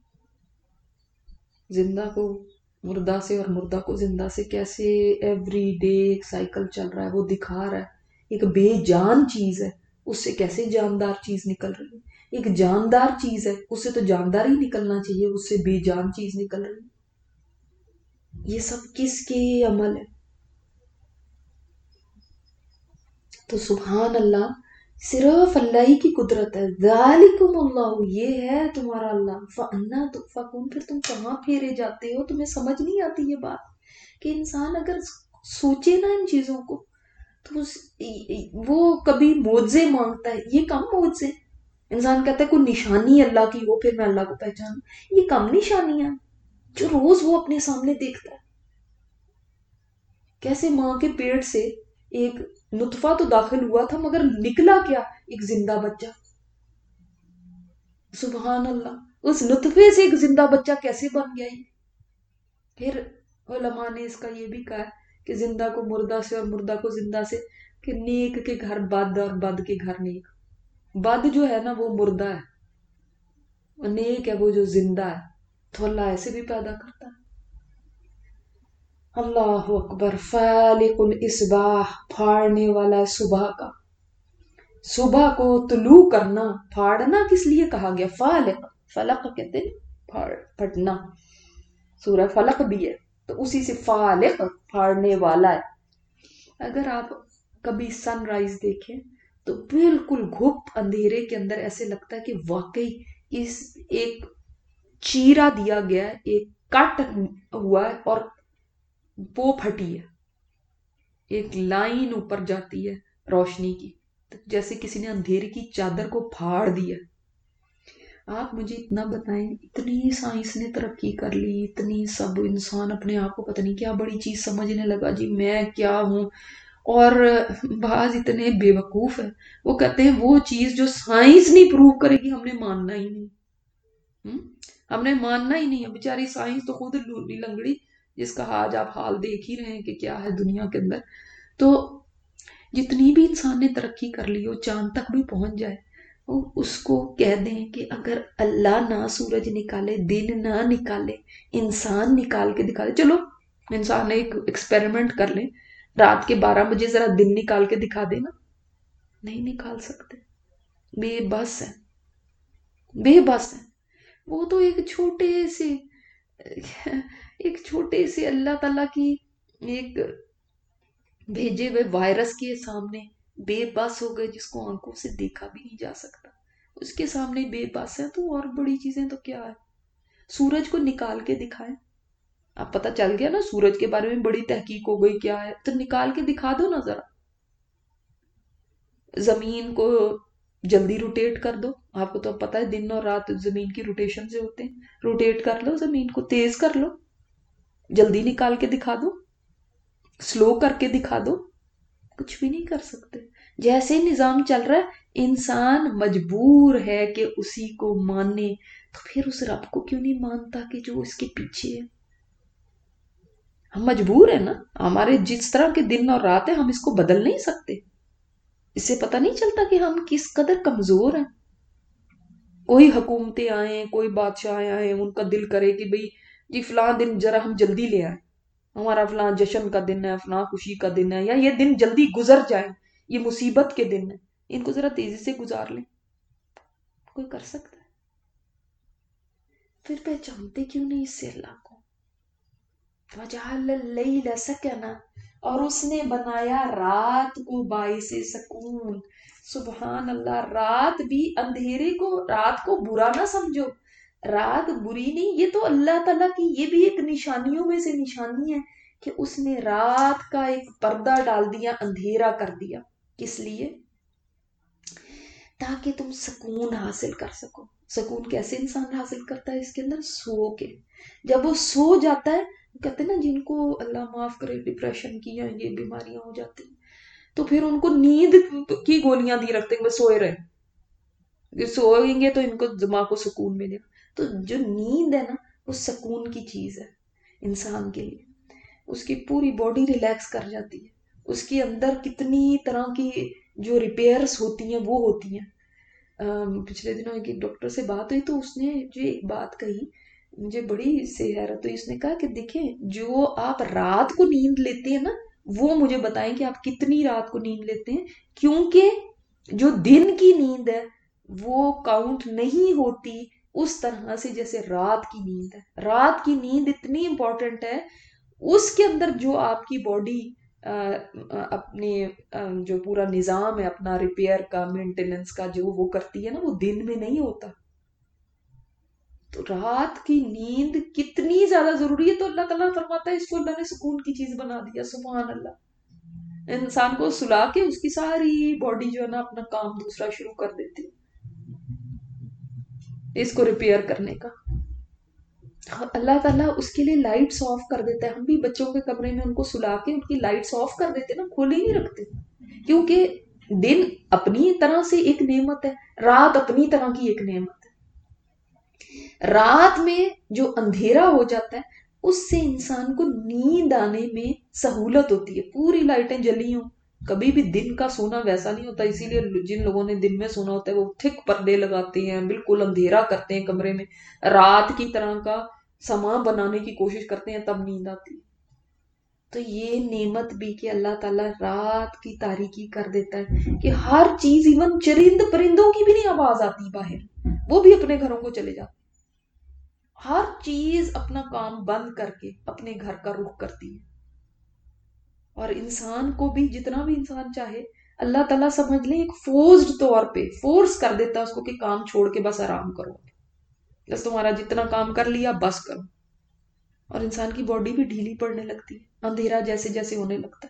زندہ کو مردہ سے اور مردہ کو زندہ سے کیسے ایوری ڈے ایک سائیکل چل رہا ہے، وہ دکھا رہا ہے. ایک بے جان چیز ہے، اس سے کیسے جاندار چیز نکل رہی ہے. ایک جاندار چیز ہے، اس سے تو جاندار ہی نکلنا چاہیے، اس سے بے جان چیز نکل رہی ہے. یہ سب کس کے عمل ہے؟ تو سبحان اللہ، صرف اللہ ہی کی قدرت ہے. ذالکم اللہ، یہ ہے تمہارا اللہ. فَأَنَّا تُؤْفَكُونَ، پھر تم کہاں پھیرے جاتے ہو؟ تمہیں سمجھ نہیں آتی یہ بات کہ انسان اگر سوچے نا ان چیزوں کو تو وہ کبھی معجزے مانگتا ہے. یہ کم معجزے. انسان کہتا ہے کوئی نشانی اللہ کی ہو پھر میں اللہ کو پہچانوں. یہ کم نشانیاں جو روز وہ اپنے سامنے دیکھتا ہے. کیسے ماں کے پیٹ سے ایک نطفہ تو داخل ہوا تھا مگر نکلا کیا؟ ایک زندہ بچہ. سبحان اللہ، اس نطفے سے ایک زندہ بچہ کیسے بن گیا؟ پھر علماء نے اس کا یہ بھی کہا کہ زندہ کو مردہ سے اور مردہ کو زندہ سے، کہ نیک کے گھر بد اور بد کے گھر نیک. بد جو ہے نا وہ مردہ ہے اور نیک ہے وہ جو زندہ ہے. تو اللہ ایسے بھی پیدا کرتا ہے. اللہ اکبر. فالق الاصباح، پھاڑنے والا ہے صبح کا. صبح کو طلوع کرنا، پھاڑنا کس لیے کہا گیا؟ فالق، فلق کہتے ہیں پھٹنا. سورہ فلق بھی ہے تو اسی سے فالق، پھاڑنے والا ہے. اگر آپ کبھی سن رائز دیکھیں تو بالکل گھپ اندھیرے کے اندر ایسے لگتا ہے کہ واقعی اس ایک چیرا دیا گیا ہے، ایک کٹ ہوا ہے اور وہ پھٹی ہے. ایک لائن اوپر جاتی ہے روشنی کی، جیسے کسی نے اندھیرے کی چادر کو پھاڑ دیا. آپ مجھے اتنا بتائیں، اتنی سائنس نے ترقی کر لی، اتنی سب انسان اپنے آپ کو پتہ نہیں کیا بڑی چیز سمجھنے لگا جی میں کیا ہوں. اور بعض اتنے بے وقوف ہیں وہ کہتے ہیں وہ چیز جو سائنس نہیں پروو کرے گی ہم نے ماننا ہی نہیں. ہم نے ماننا ہی نہیں ہے. بیچاری سائنس تو خود لولی لنگڑی، جس کا آج آپ حال دیکھ ہی رہے ہیں کہ کیا ہے دنیا کے اندر. تو جتنی بھی انسان نے ترقی کر لی ہو، چاند تک بھی پہنچ جائے، اس کو کہہ دیں کہ اگر اللہ نہ سورج نکالے، دن نہ نکالے، انسان نکال کے دکھا دے. چلو انسان ایک ایکسپیریمنٹ کر لیں، رات کے 12 بجے ذرا دن نکال کے دکھا دینا. نہیں نکال سکتے. بے بس ہے، بے بس ہے. وہ تو ایک چھوٹے سے اللہ تعالیٰ کی ایک بھیجے ہوئے وائرس کے سامنے بے بس ہو گئے، جس کو آنکھوں سے دیکھا بھی نہیں جا سکتا. اس کے سامنے بے بس ہے. تو اور بڑی چیزیں تو کیا ہے؟ سورج کو نکال کے دکھائیں. اب پتہ چل گیا نا سورج کے بارے میں بڑی تحقیق ہو گئی کیا ہے، تو نکال کے دکھا دو نا ذرا. زمین کو جلدی روٹیٹ کر دو. آپ کو تو پتہ ہے دن اور رات زمین کی روٹیشن سے ہوتے ہیں. روٹیٹ کر لو، زمین کو تیز کر لو، جلدی نکال کے دکھا دو، سلو کر کے دکھا دو. کچھ بھی نہیں کر سکتے. جیسے نظام چل رہا ہے انسان مجبور ہے کہ اسی کو مانے. تو پھر اس رب کو کیوں نہیں مانتا کہ جو اس کے پیچھے ہے؟ ہم مجبور ہیں نا. ہمارے جس طرح کے دن اور رات ہیں ہم اس کو بدل نہیں سکتے. اس سے پتہ نہیں چلتا کہ ہم کس قدر کمزور ہیں. کوئی حکومتیں آئیں، کوئی بادشاہ آئیں، ان کا دل کرے کہ بھئی جی فلاں دن ذرا ہم جلدی لے آئیں، ہمارا فلاں جشن کا دن ہے، فلاں خوشی کا دن ہے، یا یہ دن جلدی گزر جائیں، یہ مصیبت کے دن ہیں، ان کو ذرا تیزی سے گزار لیں. کوئی کر سکتا ہے؟ پھر پہچانتے کیوں نہیں اس سے اللہ کو؟ وَجَعَلَ اللَّيْلَ سَكَنًا، اور اس نے بنایا رات کو باعث سکون. سبحان اللہ. رات بھی اندھیرے کو، رات کو برا نہ سمجھو. رات بری نہیں، یہ تو اللہ تعالیٰ کی یہ بھی ایک نشانیوں میں سے نشانی ہے کہ اس نے رات کا ایک پردہ ڈال دیا، اندھیرا کر دیا. کس لیے؟ تاکہ تم سکون حاصل کر سکو. سکون کیسے انسان حاصل کرتا ہے؟ اس کے اندر سو کے. جب وہ سو جاتا ہے، کہتے ہیں نا جن کو اللہ معاف کرے ڈپریشن کی یا یہ بیماریاں ہو جاتی ہیں تو پھر ان کو نیند کی گولیاں دی رکھتے ہیں، وہ سوئے رہے، سوئیں گے تو ان کو دماغ کو سکون ملے گا. تو جو نیند ہے نا وہ سکون کی چیز ہے انسان کے لیے. اس کی پوری باڈی ریلیکس کر جاتی ہے. اس کے اندر کتنی طرح کی جو ریپیئرس ہوتی ہیں وہ ہوتی ہیں. پچھلے دنوں ایک ڈاکٹر سے بات ہوئی تو اس نے جو ایک بات کہی مجھے بڑی اس سے حیرت ہوئی. اس نے کہا کہ دیکھیں جو آپ رات کو نیند لیتے ہیں نا وہ مجھے بتائیں کہ آپ کتنی رات کو نیند لیتے ہیں, کیونکہ جو دن کی نیند ہے وہ کاؤنٹ نہیں ہوتی اس طرح سے جیسے رات کی نیند ہے. رات کی نیند اتنی امپورٹنٹ ہے, اس کے اندر جو آپ کی باڈی اپنے جو پورا نظام ہے اپنا ریپیئر کا مینٹیننس کا جو وہ کرتی ہے نا وہ دن میں نہیں ہوتا. تو رات کی نیند کتنی زیادہ ضروری ہے, تو اللہ تعالیٰ فرماتا ہے اس کو اللہ نے سکون کی چیز بنا دیا. سبحان اللہ. انسان کو سلا کے اس کی ساری باڈی جو ہے نا اپنا کام دوسرا شروع کر دیتی ہے اس کو ریپیئر کرنے کا. اللہ تعالیٰ اس کے لیے لائٹس آف کر دیتا ہے. ہم بھی بچوں کے کمرے میں ان کو سلا کے ان کی لائٹس آف کر دیتے نا, کھلی نہیں رکھتے, کیونکہ دن اپنی طرح سے ایک نعمت ہے, رات اپنی طرح کی ایک نعمت ہے. رات میں جو اندھیرا ہو جاتا ہے اس سے انسان کو نیند آنے میں سہولت ہوتی ہے. پوری لائٹیں جلی ہوں, کبھی بھی دن کا سونا ویسا نہیں ہوتا. اسی لیے جن لوگوں نے دن میں سونا ہوتا ہے وہ تھک پردے لگاتے ہیں, بالکل اندھیرا کرتے ہیں کمرے میں, رات کی طرح کا سما بنانے کی کوشش کرتے ہیں, تب نیند آتی ہے. تو یہ نعمت بھی کہ اللہ تعالیٰ رات کی تاریکی کر دیتا ہے کہ ہر چیز, ایون چرند پرندوں کی بھی نہیں آواز آتی باہر, وہ بھی اپنے گھروں کو چلے جاتے. ہر چیز اپنا کام بند کر کے اپنے گھر کا رخ کرتی ہے. اور انسان کو بھی جتنا بھی انسان چاہے اللہ تعالیٰ سمجھ لیں ایک فورسڈ طور پہ فورس کر دیتا ہے اس کو کہ کام چھوڑ کے بس آرام کرو, بس تمہارا جتنا کام کر لیا بس کرو. اور انسان کی باڈی بھی ڈھیلی پڑنے لگتی ہے اندھیرا جیسے جیسے ہونے لگتا ہے.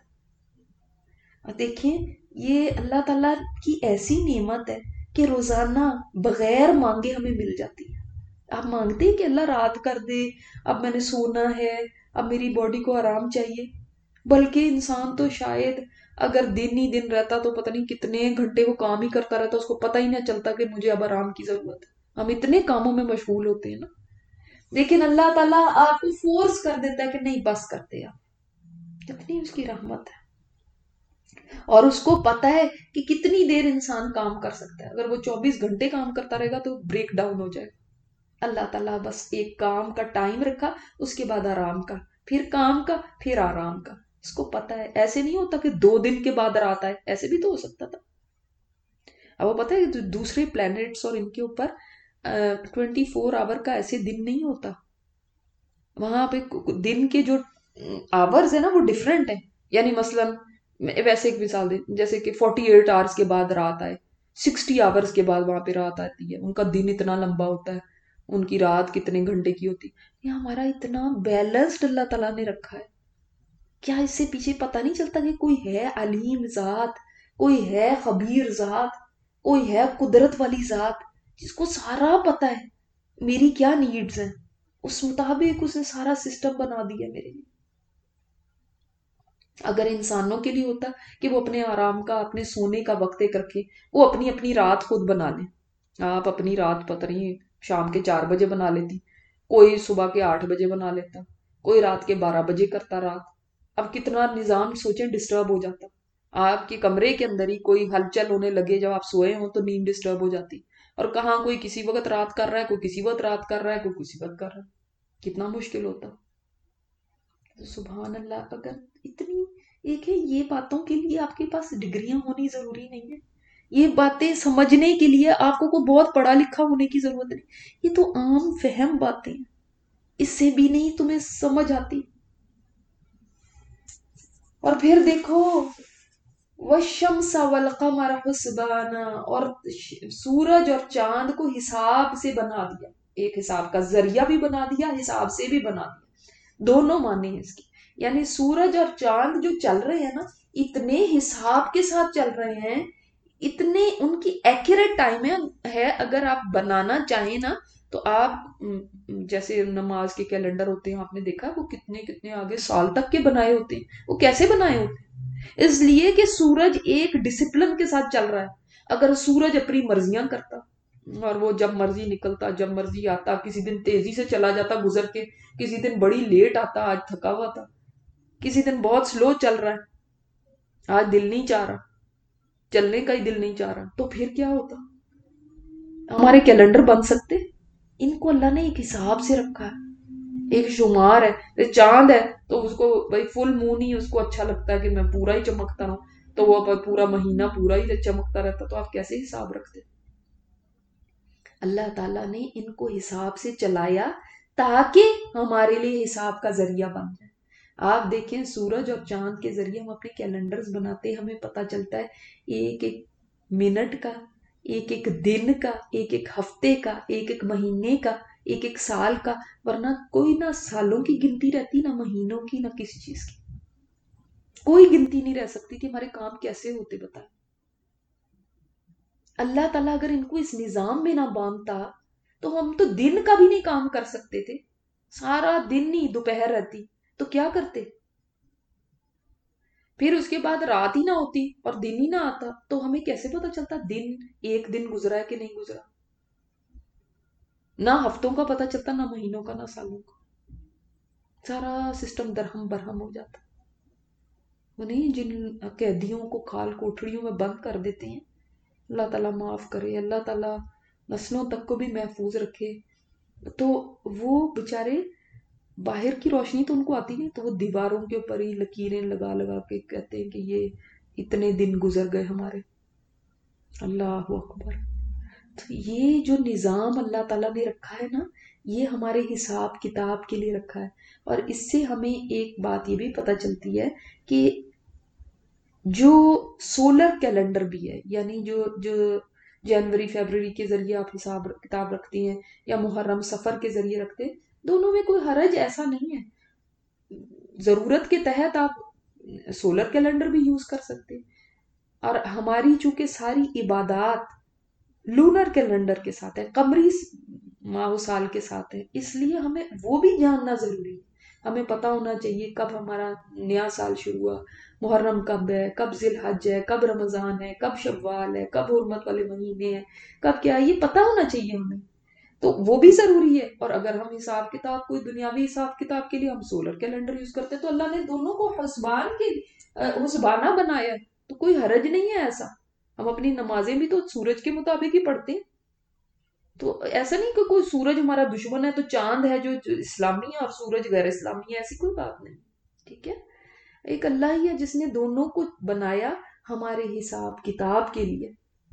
اور دیکھیں یہ اللہ تعالیٰ کی ایسی نعمت ہے کہ روزانہ بغیر مانگے ہمیں مل جاتی ہے. آپ مانگتے ہیں کہ اللہ رات کر دے, اب میں نے سونا ہے, اب میری باڈی کو آرام چاہیے. بلکہ انسان تو شاید اگر دن ہی دن رہتا تو پتہ نہیں کتنے گھنٹے وہ کام ہی کرتا رہتا, اس کو پتہ ہی نہ چلتا کہ مجھے اب آرام کی ضرورت ہے. ہم اتنے کاموں میں مشغول ہوتے ہیں نا, لیکن اللہ تعالیٰ آپ کو فورس کر دیتا ہے کہ نہیں بس کرتے آپ. کتنی اس کی رحمت ہے. اور اس کو پتا ہے کہ کتنی دیر انسان کام کر سکتا ہے. اگر وہ 24 گھنٹے کام کرتا رہے گا تو بریک ڈاؤن ہو جائے گا. اللہ تعالیٰ بس ایک کام کا ٹائم رکھا, اس کے بعد آرام کا, پھر کام کا, پھر آرام کا. اس کو پتا ہے ایسے نہیں ہوتا کہ 2 دن کے بعد رات آئے, ایسے بھی تو ہو سکتا تھا. اب وہ پتا ہے کہ دوسرے پلانٹس اور ان کے اوپر 24 آور کا ایسے دن نہیں ہوتا. وہاں پہ دن کے جو آورز ہیں نا وہ ڈیفرنٹ ہیں. یعنی مثلا ویسے ایک مثال دیں, جیسے کہ 48 آورز کے بعد رات آئے, 60 آورز کے بعد وہاں پہ رات آتی ہے. ان کا دن اتنا لمبا ہوتا ہے, ان کی رات کتنے گھنٹے کی ہوتی. یہ ہمارا اتنا بیلنسڈ اللہ تعالیٰ نے رکھا ہے. کیا اس سے پیچھے پتہ نہیں چلتا کہ کوئی ہے علیم ذات, کوئی ہے خبیر ذات, کوئی ہے قدرت والی ذات جس کو سارا پتہ ہے میری کیا نیڈز ہیں, اس مطابق اس نے سارا سسٹم بنا دیا میرے لیے. اگر انسانوں کے لیے ہوتا کہ وہ اپنے آرام کا, اپنے سونے کا وقت ایک رکھے, وہ اپنی اپنی رات خود بنا لیں. آپ اپنی رات پتہ نہیں شام کے 4 بجے بنا لیتی, کوئی صبح کے 8 بجے بنا لیتا, کوئی رات کے 12 بجے کرتا رات. اب کتنا نظام سوچیں ڈسٹرب ہو جاتا. آپ کے کمرے کے اندر ہی کوئی ہلچل ہونے لگے جب آپ سوئے ہوں تو نیند ڈسٹرب ہو جاتی. اور کہاں کوئی کسی وقت رات کر رہا ہے, کوئی کسی وقت رات کر رہا ہے, کوئی کسی وقت کر رہا ہے. کتنا مشکل ہوتا. تو سبحان اللہ. اگر اتنی ایک ہے, یہ باتوں کے لیے آپ کے پاس ڈگریاں ہونی ضروری نہیں ہے. یہ باتیں سمجھنے کے لیے آپ کو کوئی بہت پڑھا لکھا ہونے کی ضرورت نہیں. یہ تو عام فہم باتیں ہیں, اس سے بھی نہیں تمہیں سمجھ آتی. اور پھر دیکھو وَالشَّمْسَ وَالْقَمَرَ حُسْبَانًا, اور سورج اور چاند کو حساب سے بنا دیا. ایک حساب کا ذریعہ بھی بنا دیا, حساب سے بھی بنا دیا. دونوں معنی ہیں اس کی. یعنی سورج اور چاند جو چل رہے ہیں نا, اتنے حساب کے ساتھ چل رہے ہیں, اتنے ان کی ایکوریٹ ٹائم ہے. اگر آپ بنانا چاہیں نا تو آپ جیسے نماز کے کیلنڈر ہوتے ہیں, آپ نے دیکھا وہ کتنے کتنے آگے سال تک کے بنائے ہوتے ہیں. وہ کیسے بنائے ہوتے ہیں؟ اس لیے کہ سورج ایک ڈسپلن کے ساتھ چل رہا ہے. اگر سورج اپنی مرضیاں کرتا اور وہ جب مرضی نکلتا, جب مرضی آتا, کسی دن تیزی سے چلا جاتا گزر کے, کسی دن بڑی لیٹ آتا, آج تھکا ہوا تھا, کسی دن بہت سلو چل رہا ہے, آج دل نہیں چاہ رہا, چلنے کا ہی دل نہیں چاہ رہا تو پھر کیا ہوتا؟ ہمارے کیلنڈر بن سکتے؟ ان کو اللہ نے ایک حساب سے رکھا ہے، ایک شمار ہے. چاند ہے تو اس کو بھائی فل مون ہی اس کو اچھا لگتا ہے کہ میں پورا ہی چمکتا ہوں، تو وہ پورا مہینہ پورا ہی چمکتا رہتا. تو آپ کیسے حساب رکھتے؟ اللہ تعالیٰ نے ان کو حساب سے چلایا تاکہ ہمارے لیے حساب کا ذریعہ بن جائے. آپ دیکھیں سورج اور چاند کے ذریعے ہم اپنے کیلنڈرز بناتے ہیں، ہمیں پتہ چلتا ہے ایک ایک منٹ کا، ایک ایک دن کا، ایک ایک ہفتے کا، ایک ایک مہینے کا، ایک ایک سال کا. ورنہ کوئی نہ سالوں کی گنتی رہتی، نہ مہینوں کی، نہ کسی چیز کی. کوئی گنتی نہیں رہ سکتی کہ ہمارے کام کیسے ہوتے. بتائیں اللہ تعالیٰ اگر ان کو اس نظام میں نہ باندھتا تو ہم تو دن کا بھی نہیں کام کر سکتے تھے. سارا دن ہی دوپہر رہتی تو کیا کرتے؟ پھر اس کے بعد رات ہی نہ ہوتی اور دن ہی نہ آتا تو ہمیں کیسے پتا چلتا دن ایک دن گزرا ہے کہ نہیں گزرا؟ نہ ہفتوں کا پتا چلتا، نہ مہینوں کا، نہ سالوں کا. سارا سسٹم درہم برہم ہو جاتا. وہ نہیں جن قیدیوں کو کھال کوٹڑیوں میں بند کر دیتے ہیں، اللہ تعالیٰ معاف کرے، اللہ تعالیٰ نسلوں تک کو بھی محفوظ رکھے. تو وہ بےچارے باہر کی روشنی تو ان کو آتی نہیں، تو وہ دیواروں کے اوپر ہی لکیریں لگا لگا کے کہتے ہیں کہ یہ اتنے دن گزر گئے ہمارے. اللہ اکبر. تو یہ جو نظام اللہ تعالیٰ نے رکھا ہے نا، یہ ہمارے حساب کتاب کے لیے رکھا ہے. اور اس سے ہمیں ایک بات یہ بھی پتہ چلتی ہے کہ جو سولر کیلنڈر بھی ہے، یعنی جو جو جنوری فیبرری کے ذریعے آپ حساب کتاب رکھتی ہیں یا محرم سفر کے ذریعے رکھتے ہیں، دونوں میں کوئی حرج ایسا نہیں ہے. ضرورت کے تحت آپ سولر کیلنڈر بھی یوز کر سکتے ہیں. اور ہماری چونکہ ساری عبادات لونر کیلنڈر کے ساتھ ہے، قمری ماہ و سال کے ساتھ ہے، اس لیے ہمیں وہ بھی جاننا ضروری ہے. ہمیں پتا ہونا چاہیے کب ہمارا نیا سال شروع ہوا، محرم کب ہے، کب ذی الحج ہے، کب رمضان ہے، کب شوال ہے، کب حرمت والے مہینے ہیں، کب کیا، یہ پتا ہونا چاہیے ہمیں. تو وہ بھی ضروری ہے. اور اگر ہم حساب کتاب کوئی دنیاوی حساب کتاب کے لیے ہم سولر کیلنڈر یوز کرتے ہیں تو اللہ نے دونوں کو حسبان کے حسبانہ بنایا ہے، تو کوئی حرج نہیں ہے ایسا. ہم اپنی نمازیں بھی تو سورج کے مطابق ہی پڑھتے ہیں. تو ایسا نہیں کہ کوئی سورج ہمارا دشمن ہے تو چاند ہے جو اسلامی ہے اور سورج غیر اسلامی ہے، ایسی کوئی بات نہیں. ٹھیک ہے، ایک اللہ ہی ہے جس نے دونوں کو بنایا ہمارے حساب کتاب کے لیے.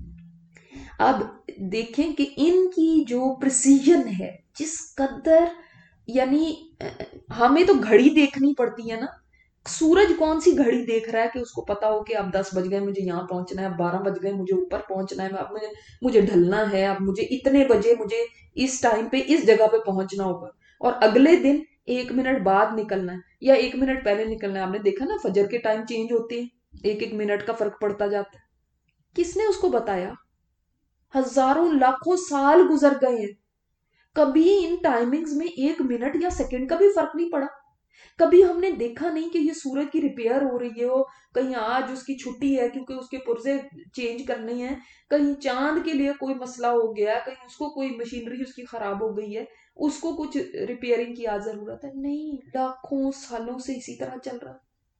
اب دیکھیں کہ ان کی جو پریسیجن ہے، جس قدر، یعنی ہمیں تو گھڑی دیکھنی پڑتی ہے نا. سورج کون سی گھڑی دیکھ رہا ہے کہ اس کو پتا ہو کہ اب 10 بج گئے مجھے یہاں پہنچنا ہے، اب 12 بج گئے مجھے اوپر پہنچنا ہے، اب مجھے ڈھلنا ہے، اب مجھے اتنے بجے مجھے اس ٹائم پہ اس جگہ پہ پہنچنا ہوگا، اور اگلے دن 1 منٹ بعد نکلنا ہے یا 1 منٹ پہلے نکلنا ہے. آپ نے دیکھا نا فجر کے ٹائم چینج ہوتے ہیں، 1 1 منٹ کا فرق پڑتا جاتا ہے. کس نے اس کو بتایا؟ ہزاروں لاکھوں سال گزر گئے ہیں، کبھی ان ٹائمنگز میں 1 منٹ یا سیکنڈ کا بھی فرق نہیں پڑا. کبھی ہم نے دیکھا نہیں کہ یہ سورج کی ریپیئر ہو رہی ہے، ہو کہیں آج اس کی چھٹی ہے کیونکہ اس کے پرزے چینج کرنے ہیں، کہیں چاند کے لیے کوئی مسئلہ ہو گیا، کہیں اس کو کوئی مشینری اس کی خراب ہو گئی ہے، اس کو کچھ ریپیئرنگ کی آج ضرورت ہے. نہیں، لاکھوں سالوں سے اسی طرح چل رہا.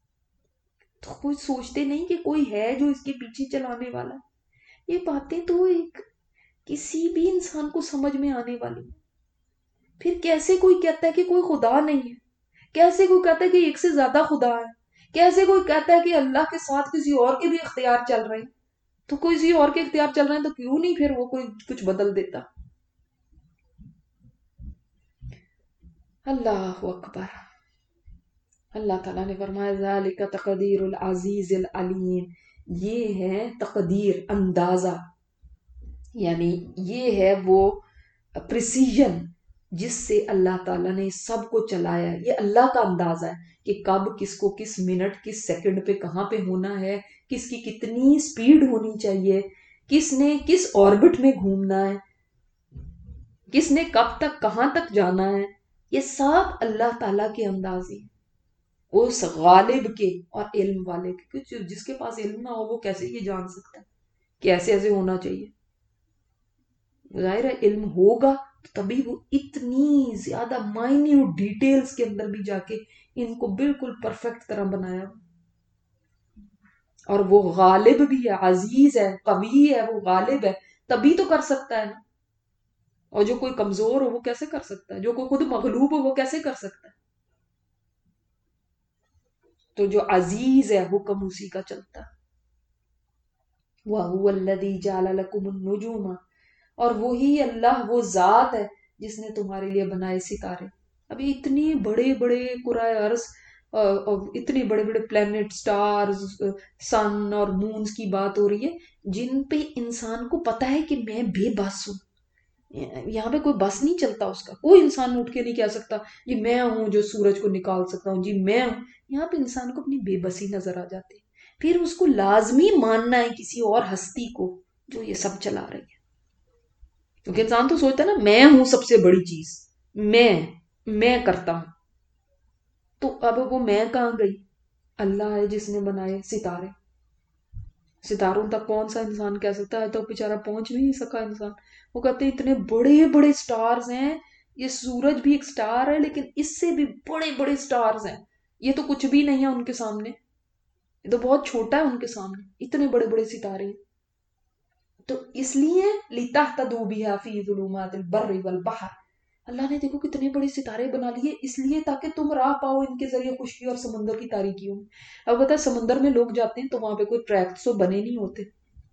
تو کوئی سوچتے نہیں کہ کوئی ہے جو اس کے پیچھے چلانے والا. یہ باتیں تو ایک کسی بھی انسان کو سمجھ میں آنے والی. پھر کیسے کوئی کہتا ہے کہ کوئی خدا نہیں ہے؟ کیسے کوئی کہتا ہے کہ ایک سے زیادہ خدا ہے؟ کیسے کوئی کہتا ہے کہ اللہ کے ساتھ کسی اور کے بھی اختیار چل رہے ہیں؟ تو کوئی کسی اور کے اختیار چل رہے ہیں تو کیوں نہیں پھر وہ کوئی کچھ بدل دیتا؟ اللہ اکبر. اللہ تعالیٰ نے فرمایا ذالک تقدیر العزیز العلیم. یہ ہے تقدیر، اندازہ، یعنی یہ ہے وہ پریسیجن جس سے اللہ تعالیٰ نے سب کو چلایا. یہ اللہ کا اندازہ ہے کہ کب کس کو کس منٹ کس سیکنڈ پہ کہاں پہ ہونا ہے، کس کی کتنی سپیڈ ہونی چاہیے، کس نے کس آربٹ میں گھومنا ہے، کس نے کب تک کہاں تک جانا ہے. یہ سب اللہ تعالیٰ کے اندازے ہیں، اس غالب کے اور علم والے کے. کچھ جس کے پاس علم نہ ہو وہ کیسے یہ جان سکتا ہے کہ ایسے ایسے ہونا چاہیے؟ ظاہر ہے علم ہوگا تبھی وہ اتنی زیادہ مائنیوٹ ڈیٹیلز کے اندر بھی جا کے ان کو بالکل پرفیکٹ طرح بنایا. اور وہ غالب بھی ہے، عزیز ہے، قوی ہے، وہ غالب ہے، تبھی تو کر سکتا ہے نا. اور جو کوئی کمزور ہو وہ کیسے کر سکتا ہے؟ جو کوئی خود مغلوب ہو وہ کیسے کر سکتا ہے؟ تو جو عزیز ہے حکم اسی کا چلتا ہے. وَهُوَ الَّذِي جَعَلَ لَكُمُ النُّجُومَ، اور وہی اللہ وہ ذات ہے جس نے تمہارے لیے بنائے ستارے. ابھی اتنے بڑے بڑے کرۂ ارض، اتنے بڑے بڑے پلینٹ، سٹارز، سن اور مونز کی بات ہو رہی ہے، جن پہ انسان کو پتا ہے کہ میں بے بس ہوں. یہاں پہ کوئی بس نہیں چلتا اس کا، کوئی انسان اٹھ کے نہیں کہہ سکتا جی میں ہوں جو سورج کو نکال سکتا ہوں، جی میں ہوں. یہاں پہ انسان کو اپنی بے بسی نظر آ جاتی ہے. پھر اس کو لازمی ماننا ہے کسی اور ہستی کو جو یہ سب چلا رہی ہے. کیونکہ انسان تو سوچتا ہے نا میں ہوں سب سے بڑی چیز، میں کرتا ہوں. تو اب وہ میں کہاں گئی؟ اللہ ہے جس نے بنائے ستارے. ستاروں تک کون سا انسان کہہ سکتا ہے؟ تو بیچارہ پہنچ بھی نہیں سکا انسان. وہ کہتے ہیں اتنے بڑے بڑے سٹارز ہیں، یہ سورج بھی ایک سٹار ہے لیکن اس سے بھی بڑے بڑے سٹارز ہیں، یہ تو کچھ بھی نہیں ہے ان کے سامنے، یہ تو بہت چھوٹا ہے ان کے سامنے، اتنے بڑے بڑے ستارے ہیں. تو اس لیے لِتَهْتَدُوا بِهَا فِي ظُلُمَاتِ الْبَرِّ وَالْبَحْرِ، اللہ نے دیکھو کتنے بڑے ستارے بنا لیے اس لیے تاکہ تم راہ پاؤ ان کے ذریعے خشکی اور سمندر کی تاریکیوں میں. اب بتا سمندر میں لوگ جاتے ہیں تو وہاں پہ کوئی ٹریکس تو بنے نہیں ہوتے،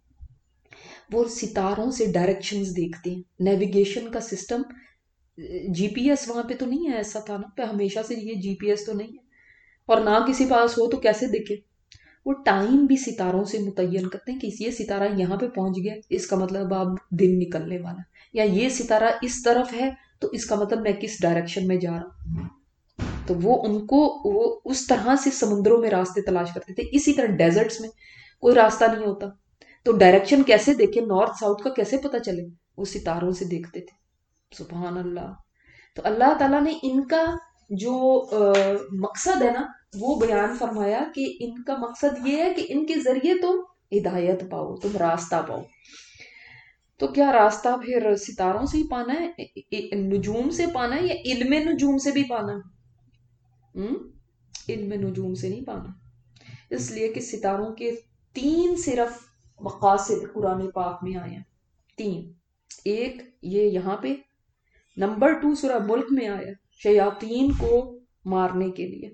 وہ ستاروں سے ڈائریکشنز دیکھتے ہیں، نیویگیشن کا سسٹم. جی پی ایس وہاں پہ تو نہیں ہے، ایسا تھا نا پہ ہمیشہ سے یہ جی پی ایس تو نہیں ہے، اور نہ کسی پاس ہو تو کیسے دیکھے. وہ ٹائم بھی ستاروں سے متعین کرتے ہیں کہ یہ ستارہ یہاں پہ پہنچ گیا اس کا مطلب اب دن نکلنے والا، یا یہ ستارہ اس طرف ہے تو اس کا مطلب میں کس ڈائریکشن میں جا رہا ہوں. تو وہ اس طرح سے سمندروں میں راستے تلاش کرتے تھے. اسی طرح ڈیزرٹس میں کوئی راستہ نہیں ہوتا تو ڈائریکشن کیسے دیکھے، نارتھ ساؤتھ کا کیسے پتا چلے؟ وہ ستاروں سے دیکھتے تھے. سبحان اللہ. تو اللہ تعالیٰ نے ان کا جو مقصد ہے نا وہ بیان فرمایا کہ ان کا مقصد یہ ہے کہ ان کے ذریعے تم ہدایت پاؤ، تم راستہ پاؤ. تو کیا راستہ پھر ستاروں سے ہی پانا ہے، نجوم سے پانا ہے، یا علم نجوم سے بھی پانا ہے؟ علم نجوم سے نہیں پانا، اس لیے کہ ستاروں کے 3 صرف مقاصد قرآن پاک میں آئے ہیں. 3. ایک یہ یہاں پہ، نمبر 2 سورہ ملک میں آیا شیاطین کو مارنے کے لیے.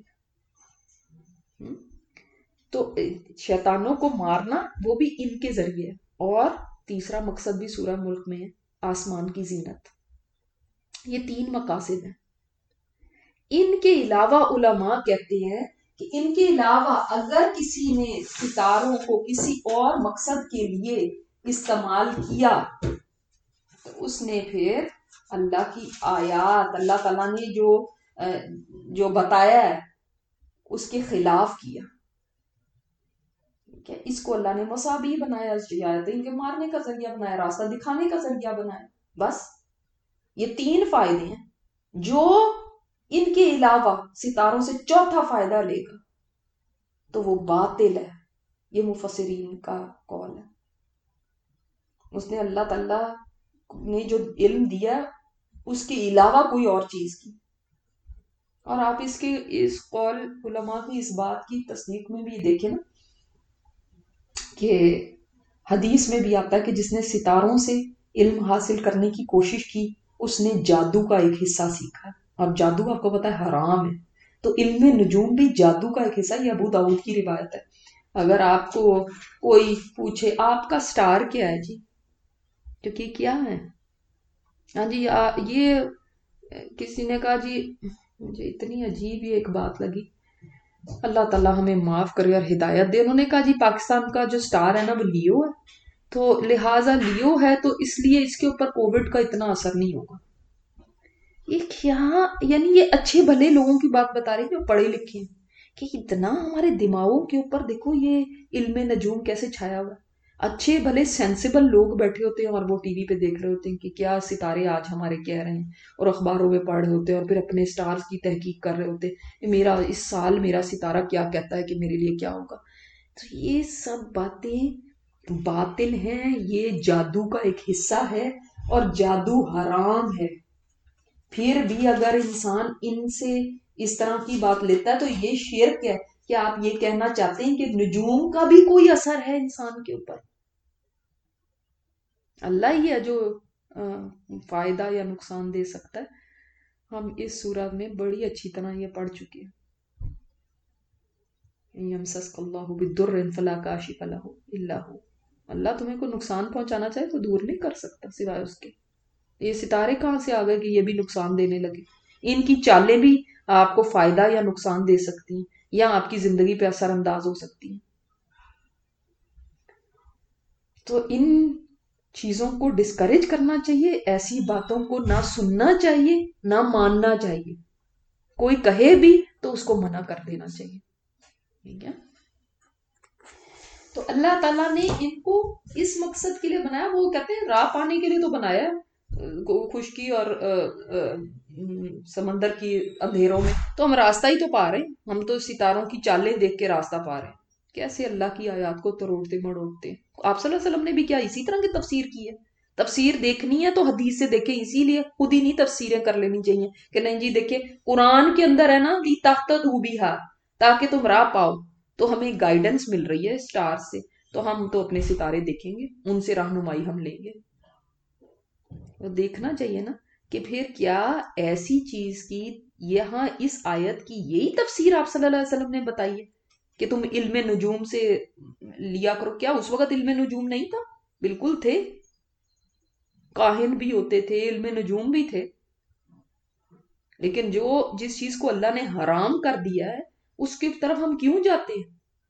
تو شیطانوں کو مارنا وہ بھی ان کے ذریعے، اور تیسرا مقصد بھی سورہ ملک میں ہے، آسمان کی زینت. یہ 3 مقاصد ہیں. ان کے علاوہ علماء کہتے ہیں کہ ان کے علاوہ اگر کسی نے ستاروں کو کسی اور مقصد کے لیے استعمال کیا تو اس نے پھر اللہ کی آیات، اللہ تعالیٰ نے جو بتایا ہے اس کے خلاف کیا. اس کو اللہ نے مصابیح بنایا، شیاطین کے مارنے کا ذریعہ بنایا، راستہ دکھانے کا ذریعہ بنایا. بس یہ 3 فائدے ہیں. جو ان کے علاوہ ستاروں سے چوتھا فائدہ لے گا تو وہ باطل ہے. یہ مفسرین کا قول ہے. اس نے اللہ تعالیٰ نے جو علم دیا اس کے علاوہ کوئی اور چیز کی. اور آپ اس قول علماء کی اس بات کی تصدیق میں بھی دیکھیں نا کہ حدیث میں بھی آتا ہے کہ جس نے ستاروں سے علم حاصل کرنے کی کوشش کی اس نے جادو کا ایک حصہ سیکھا. اب جادو آپ کو پتا ہے حرام ہے، تو علم نجوم بھی جادو کا ایک حصہ. یہ ابو داؤد کی روایت ہے. اگر آپ کو کوئی پوچھے آپ کا سٹار کیا ہے جی، کیونکہ کیا ہے ہاں جی یہ کسی نے کہا جی، مجھے اتنی عجیب یہ ایک بات لگی، اللہ تعالیٰ ہمیں معاف کرے اور ہدایت دے. انہوں نے کہا جی پاکستان کا جو سٹار ہے نا وہ لیو ہے، تو لہٰذا لیو ہے تو اس لیے اس کے اوپر کووڈ کا اتنا اثر نہیں ہوگا. یہ کیا، یعنی یہ اچھے بھلے لوگوں کی بات بتا رہے ہیں جو پڑھے لکھے ہیں کہ اتنا ہمارے دماغوں کے اوپر دیکھو یہ علم نجوم کیسے چھایا ہوا. اچھے بھلے سینسیبل لوگ بیٹھے ہوتے ہیں اور وہ ٹی وی پہ دیکھ رہے ہوتے ہیں کہ کیا ستارے آج ہمارے کہہ رہے ہیں، اور اخباروں میں پڑھ رہے ہوتے ہیں اور پھر اپنے سٹارز کی تحقیق کر رہے ہوتے ہیں میرا اس سال میرا ستارہ کیا کہتا ہے کہ میرے لیے کیا ہوگا. تو یہ سب باتیں باطل ہیں، یہ جادو کا ایک حصہ ہے اور جادو حرام ہے. پھر بھی اگر انسان ان سے اس طرح کی بات لیتا ہے تو یہ شرک ہے کیا آپ یہ کہنا چاہتے ہیں کہ نجوم کا بھی کوئی اثر ہے انسان کے اوپر؟ اللہ ہی ہے جو فائدہ یا نقصان دے سکتا ہے. ہم اس سورہ میں بڑی اچھی طرح یہ پڑھ چکے ہیں. یمسسک اللہ بالضر فلا کاشف لہ الا ہو. اللہ تمہیں کو نقصان پہنچانا چاہے تو دور نہیں کر سکتا سوائے اس کے. یہ ستارے کہاں سے آ گئے کہ یہ بھی نقصان دینے لگے؟ ان کی چالیں بھی آپ کو فائدہ یا نقصان دے سکتی ہیں یا آپ کی زندگی پہ اثر انداز ہو سکتی ہیں. تو ان چیزوں کو ڈسکریج کرنا چاہیے، ایسی باتوں کو نہ سننا چاہیے نہ ماننا چاہیے. کوئی کہے بھی تو اس کو منع کر دینا چاہیے. ٹھیک ہے؟ تو اللہ تعالیٰ نے ان کو اس مقصد کے لیے بنایا. وہ کہتے ہیں راہ پانے کے لیے تو بنایا خشکی اور سمندر کی اندھیروں میں تو ہم راستہ ہی تو پا رہے ہیں. ہم تو ستاروں کی چالیں دیکھ کے راستہ پا رہے ہیں. کیسے اللہ کی آیات کو تروڑتے مڑوڑتے. آپ صلی اللہ علیہ وسلم نے بھی کیا اسی طرح کی تفسیر کی ہے. تفسیر دیکھنی ہے تو حدیث سے دیکھیں. اسی لیے خود ہی نہیں تفسیریں کر لینی چاہیے کہ نہیں جی دیکھیں قرآن کے اندر ہے نا تختہ تاکہ تم راہ پاؤ. تو ہمیں گائیڈنس مل رہی ہے اسٹار سے تو ہم تو اپنے ستارے دیکھیں گے، ان سے رہنمائی ہم لیں گے. وہ دیکھنا چاہیے نا کہ پھر کیا ایسی چیز کی یہاں اس آیت کی یہی تفسیر آپ صلی اللہ علیہ وسلم نے بتائی ہے کہ تم علم نجوم سے لیا کرو. کیا اس وقت علم نجوم نہیں تھا؟ بالکل تھے. کاہن بھی ہوتے تھے، علم نجوم بھی تھے. لیکن جس چیز کو اللہ نے حرام کر دیا ہے اس کی طرف ہم کیوں جاتے ہیں؟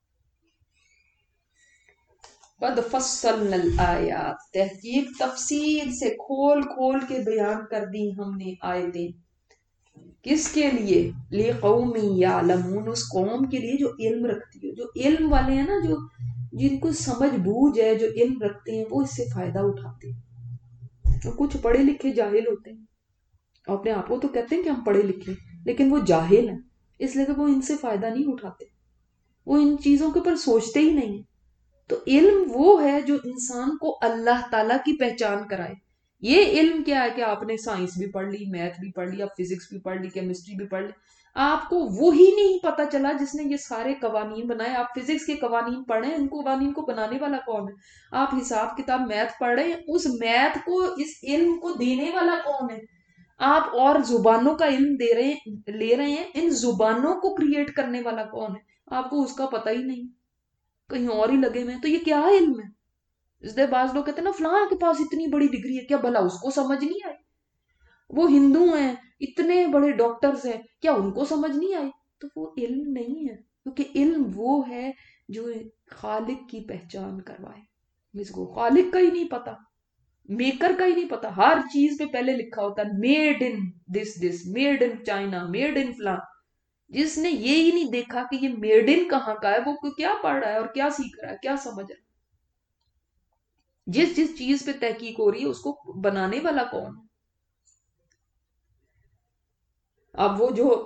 قد فصلنا الآیات، تحقیق تفصیل سے کھول کھول کے بیان کر دی ہم نے آیتیں. کس کے لیے؟ لِقَوْمٍ يَعْلَمُونَ، اس قوم کے لیے جو علم رکھتی ہے. جو علم والے ہیں نا، جو جن کو سمجھ بوجھ ہے، جو علم رکھتے ہیں وہ اس سے فائدہ اٹھاتے ہیں. تو کچھ پڑھے لکھے جاہل ہوتے ہیں، اپنے آپ کو تو کہتے ہیں کہ ہم پڑھے لکھے لیکن وہ جاہل ہیں، اس لیے کہ وہ ان سے فائدہ نہیں اٹھاتے. وہ ان چیزوں کے اوپر سوچتے ہی نہیں. تو علم وہ ہے جو انسان کو اللہ تعالیٰ کی پہچان کرائے. یہ علم کیا ہے کہ آپ نے سائنس بھی پڑھ لی، میتھ بھی پڑھ لی، آپ فزکس بھی پڑھ لی، کیمسٹری بھی پڑھ لی، آپ کو وہی نہیں پتا چلا جس نے یہ سارے قوانین بنائے. آپ فزکس کے قوانین پڑھ رہے ہیں، ان قوانین کو بنانے والا کون ہے؟ آپ حساب کتاب میتھ پڑھ رہے ہیں، اس میتھ کو، اس علم کو دینے والا کون ہے؟ آپ اور زبانوں کا علم لے رہے ہیں، ان زبانوں کو کریٹ کرنے والا کون ہے؟ آپ کو اس کا پتہ ہی نہیں، کہیں اور ہی لگے ہوئے. تو یہ کیا علم ہے؟ اس لیے بعض لوگ کہتے ہیں نا فلاں کے پاس اتنی بڑی ڈگری ہے، کیا بھلا اس کو سمجھ نہیں آئی؟ وہ ہندو ہیں، اتنے بڑے ڈاکٹرز ہیں، کیا ان کو سمجھ نہیں آئی؟ تو وہ علم نہیں ہے. کیونکہ علم وہ ہے جو خالق کی پہچان کروائے. جس کو خالق کا ہی نہیں پتا، میکر کا ہی نہیں پتا. ہر چیز پہ پہلے لکھا ہوتا ہے made in this made in China, made in فلاں. جس نے یہ ہی نہیں دیکھا کہ یہ میڈ ان کہاں کا ہے، وہ کیا پڑھ رہا ہے اور کیا سیکھ رہا ہے، کیا سمجھ رہا ہے. جس چیز پہ تحقیق ہو رہی ہے اس کو بنانے والا کون ہے؟ اب وہ جو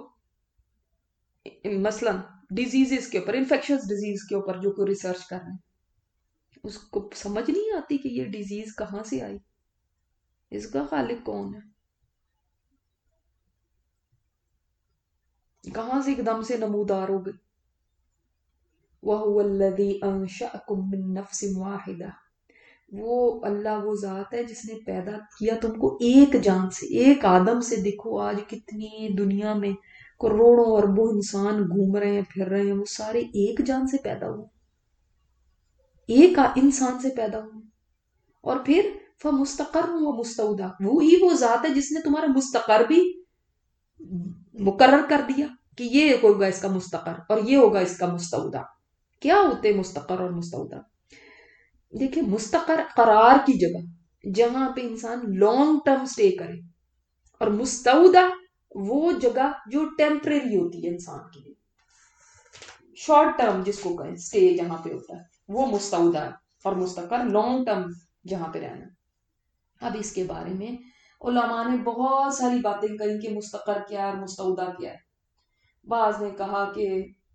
مثلا ڈیزیز کے اوپر، انفیکشس ڈیزیز کے اوپر جو کوئی ریسرچ کر رہے ہیں، اس کو سمجھ نہیں آتی کہ یہ ڈیزیز کہاں سے آئی، اس کا خالق کون ہے، کہاں سے ایک دم سے نمودار ہو گئی. وَهُوَ الَّذِي أَنشَأَكُم مِّن نَّفْسٍ وَاحِدَةٍ، وہ اللہ وہ ذات ہے جس نے پیدا کیا تم کو ایک جان سے، ایک آدم سے. دیکھو آج کتنی دنیا میں کروڑوں اربوں انسان گھوم رہے ہیں، پھر رہے ہیں، وہ سارے ایک جان سے پیدا ہوئے، ایک انسان سے پیدا ہوئے. اور پھر فَمُسْتَقَرٌّ وَمُسْتَوْدَىٰ، وہی وہ ذات ہے جس نے تمہارا مستقر بھی مقرر کر دیا کہ یہ ہوگا اس کا مستقر اور یہ ہوگا اس کا مستودع. کیا ہوتے مستقر اور مستودع؟ دیکھیں مستقر قرار کی جگہ جہاں پہ انسان لانگ ٹرم سٹے کرے، اور مستودع وہ جگہ جو ٹیمپریری ہوتی ہے انسان کے لیے، شارٹ ٹرم جس کو کہیں سٹے جہاں پہ ہوتا ہے وہ مستودع ہے، اور مستقر لانگ ٹرم جہاں پہ رہنا. اب اس کے بارے میں علماء نے بہت ساری باتیں کہی کہ مستقر کیا ہے اور مستودع کیا ہے. بعض نے کہا کہ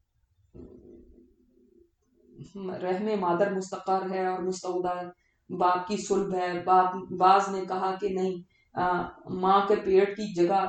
رحم مادر مستقر ہے اور مستودع باپ کی صلب ہے. بعض نے کہا کہ نہیں، ماں کے پیٹ کی جگہ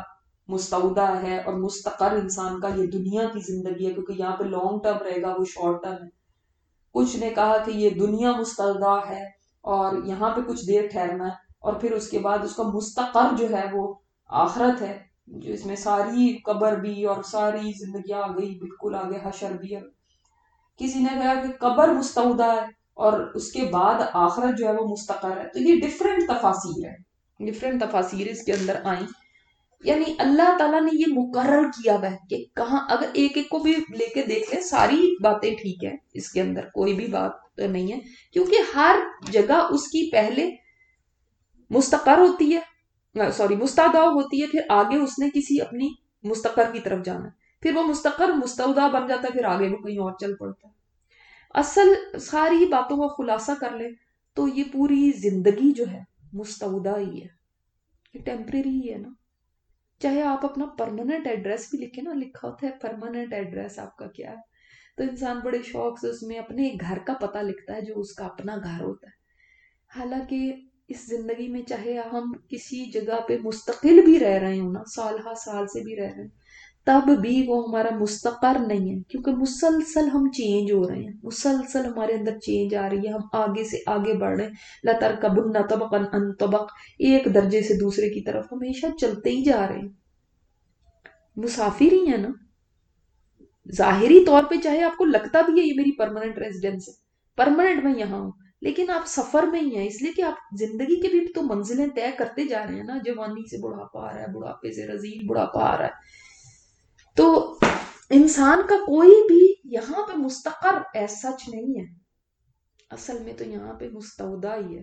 مستودع ہے اور مستقر انسان کا یہ دنیا کی زندگی ہے، کیونکہ یہاں پہ لانگ ٹرم رہے گا، وہ شارٹ ٹرم ہے۔ کچھ نے کہا کہ یہ دنیا مستودع ہے اور یہاں پہ کچھ دیر ٹھہرنا ہے، اور پھر اس کے بعد اس کا مستقر جو ہے وہ آخرت ہے، جس میں ساری قبر بھی اور ساری زندگیاں آ گئی، بالکل آگے حشر بھی ہے۔ کسی نے کہا کہ قبر مستودع ہے اور اس کے بعد آخرت جو ہے وہ مستقر ہے۔ تو یہ ڈفرینٹ تفاسیر ہے، ڈفرینٹ تفاسیر اس کے اندر آئیں۔ یعنی اللہ تعالیٰ نے یہ مقرر کیا ہوا ہے کہ کہاں، اگر ایک ایک کو بھی لے کے دیکھ لیں ساری باتیں ٹھیک ہے، اس کے اندر کوئی بھی بات نہیں ہے، کیونکہ ہر جگہ اس کی پہلے مستقر ہوتی ہے، سوری مستودع ہوتی ہے، پھر آگے اس نے کسی اپنی مستقر کی طرف جانا ہے، پھر وہ مستقر مستودع بن جاتا ہے، پھر آگے وہ کہیں اور چل پڑتا ہے۔ اصل ساری باتوں کا خلاصہ کر لیں تو یہ پوری زندگی جو ہے مستودع ہی ہے، یہ ٹیمپریری ہی ہے نا۔ چاہے آپ اپنا پرماننٹ ایڈریس بھی لکھیں نا، لکھا ہوتا ہے پرماننٹ ایڈریس آپ کا کیا ہے، تو انسان بڑے شوق سے اس میں اپنے گھر کا پتہ لکھتا ہے جو اس کا اپنا گھر ہوتا ہے۔ حالانکہ اس زندگی میں چاہے ہم کسی جگہ پہ مستقل بھی رہ رہے ہوں نا، سال ہا سال سے بھی رہ رہے ہیں، تب بھی وہ ہمارا مستقر نہیں ہے، کیونکہ مسلسل ہم چینج ہو رہے ہیں، مسلسل ہمارے اندر چینج آ رہی ہے، ہم آگے سے آگے بڑھ رہے ہیں، لَتَرْكَبُنَّ طَبَقًا عَنْ طَبَقٍ، ایک درجے سے دوسرے کی طرف ہمیشہ چلتے ہی جا رہے ہیں، مسافر ہی ہیں نا۔ ظاہری طور پہ چاہے آپ کو لگتا بھی ہے یہ میری پرماننٹ ریزیڈنس ہے، پرماننٹ میں یہاں ہوں، لیکن آپ سفر میں ہی ہیں، اس لیے کہ آپ زندگی کے بھی تو منزلیں طے کرتے جا رہے ہیں نا، جوانی سے بڑھاپا آ رہا ہے، بڑھاپے سے رذیل بڑھاپا آ رہا ہے۔ تو انسان کا کوئی بھی یہاں پہ مستقر ایس سچ نہیں ہے، اصل میں تو یہاں پہ مستودع ہی ہے،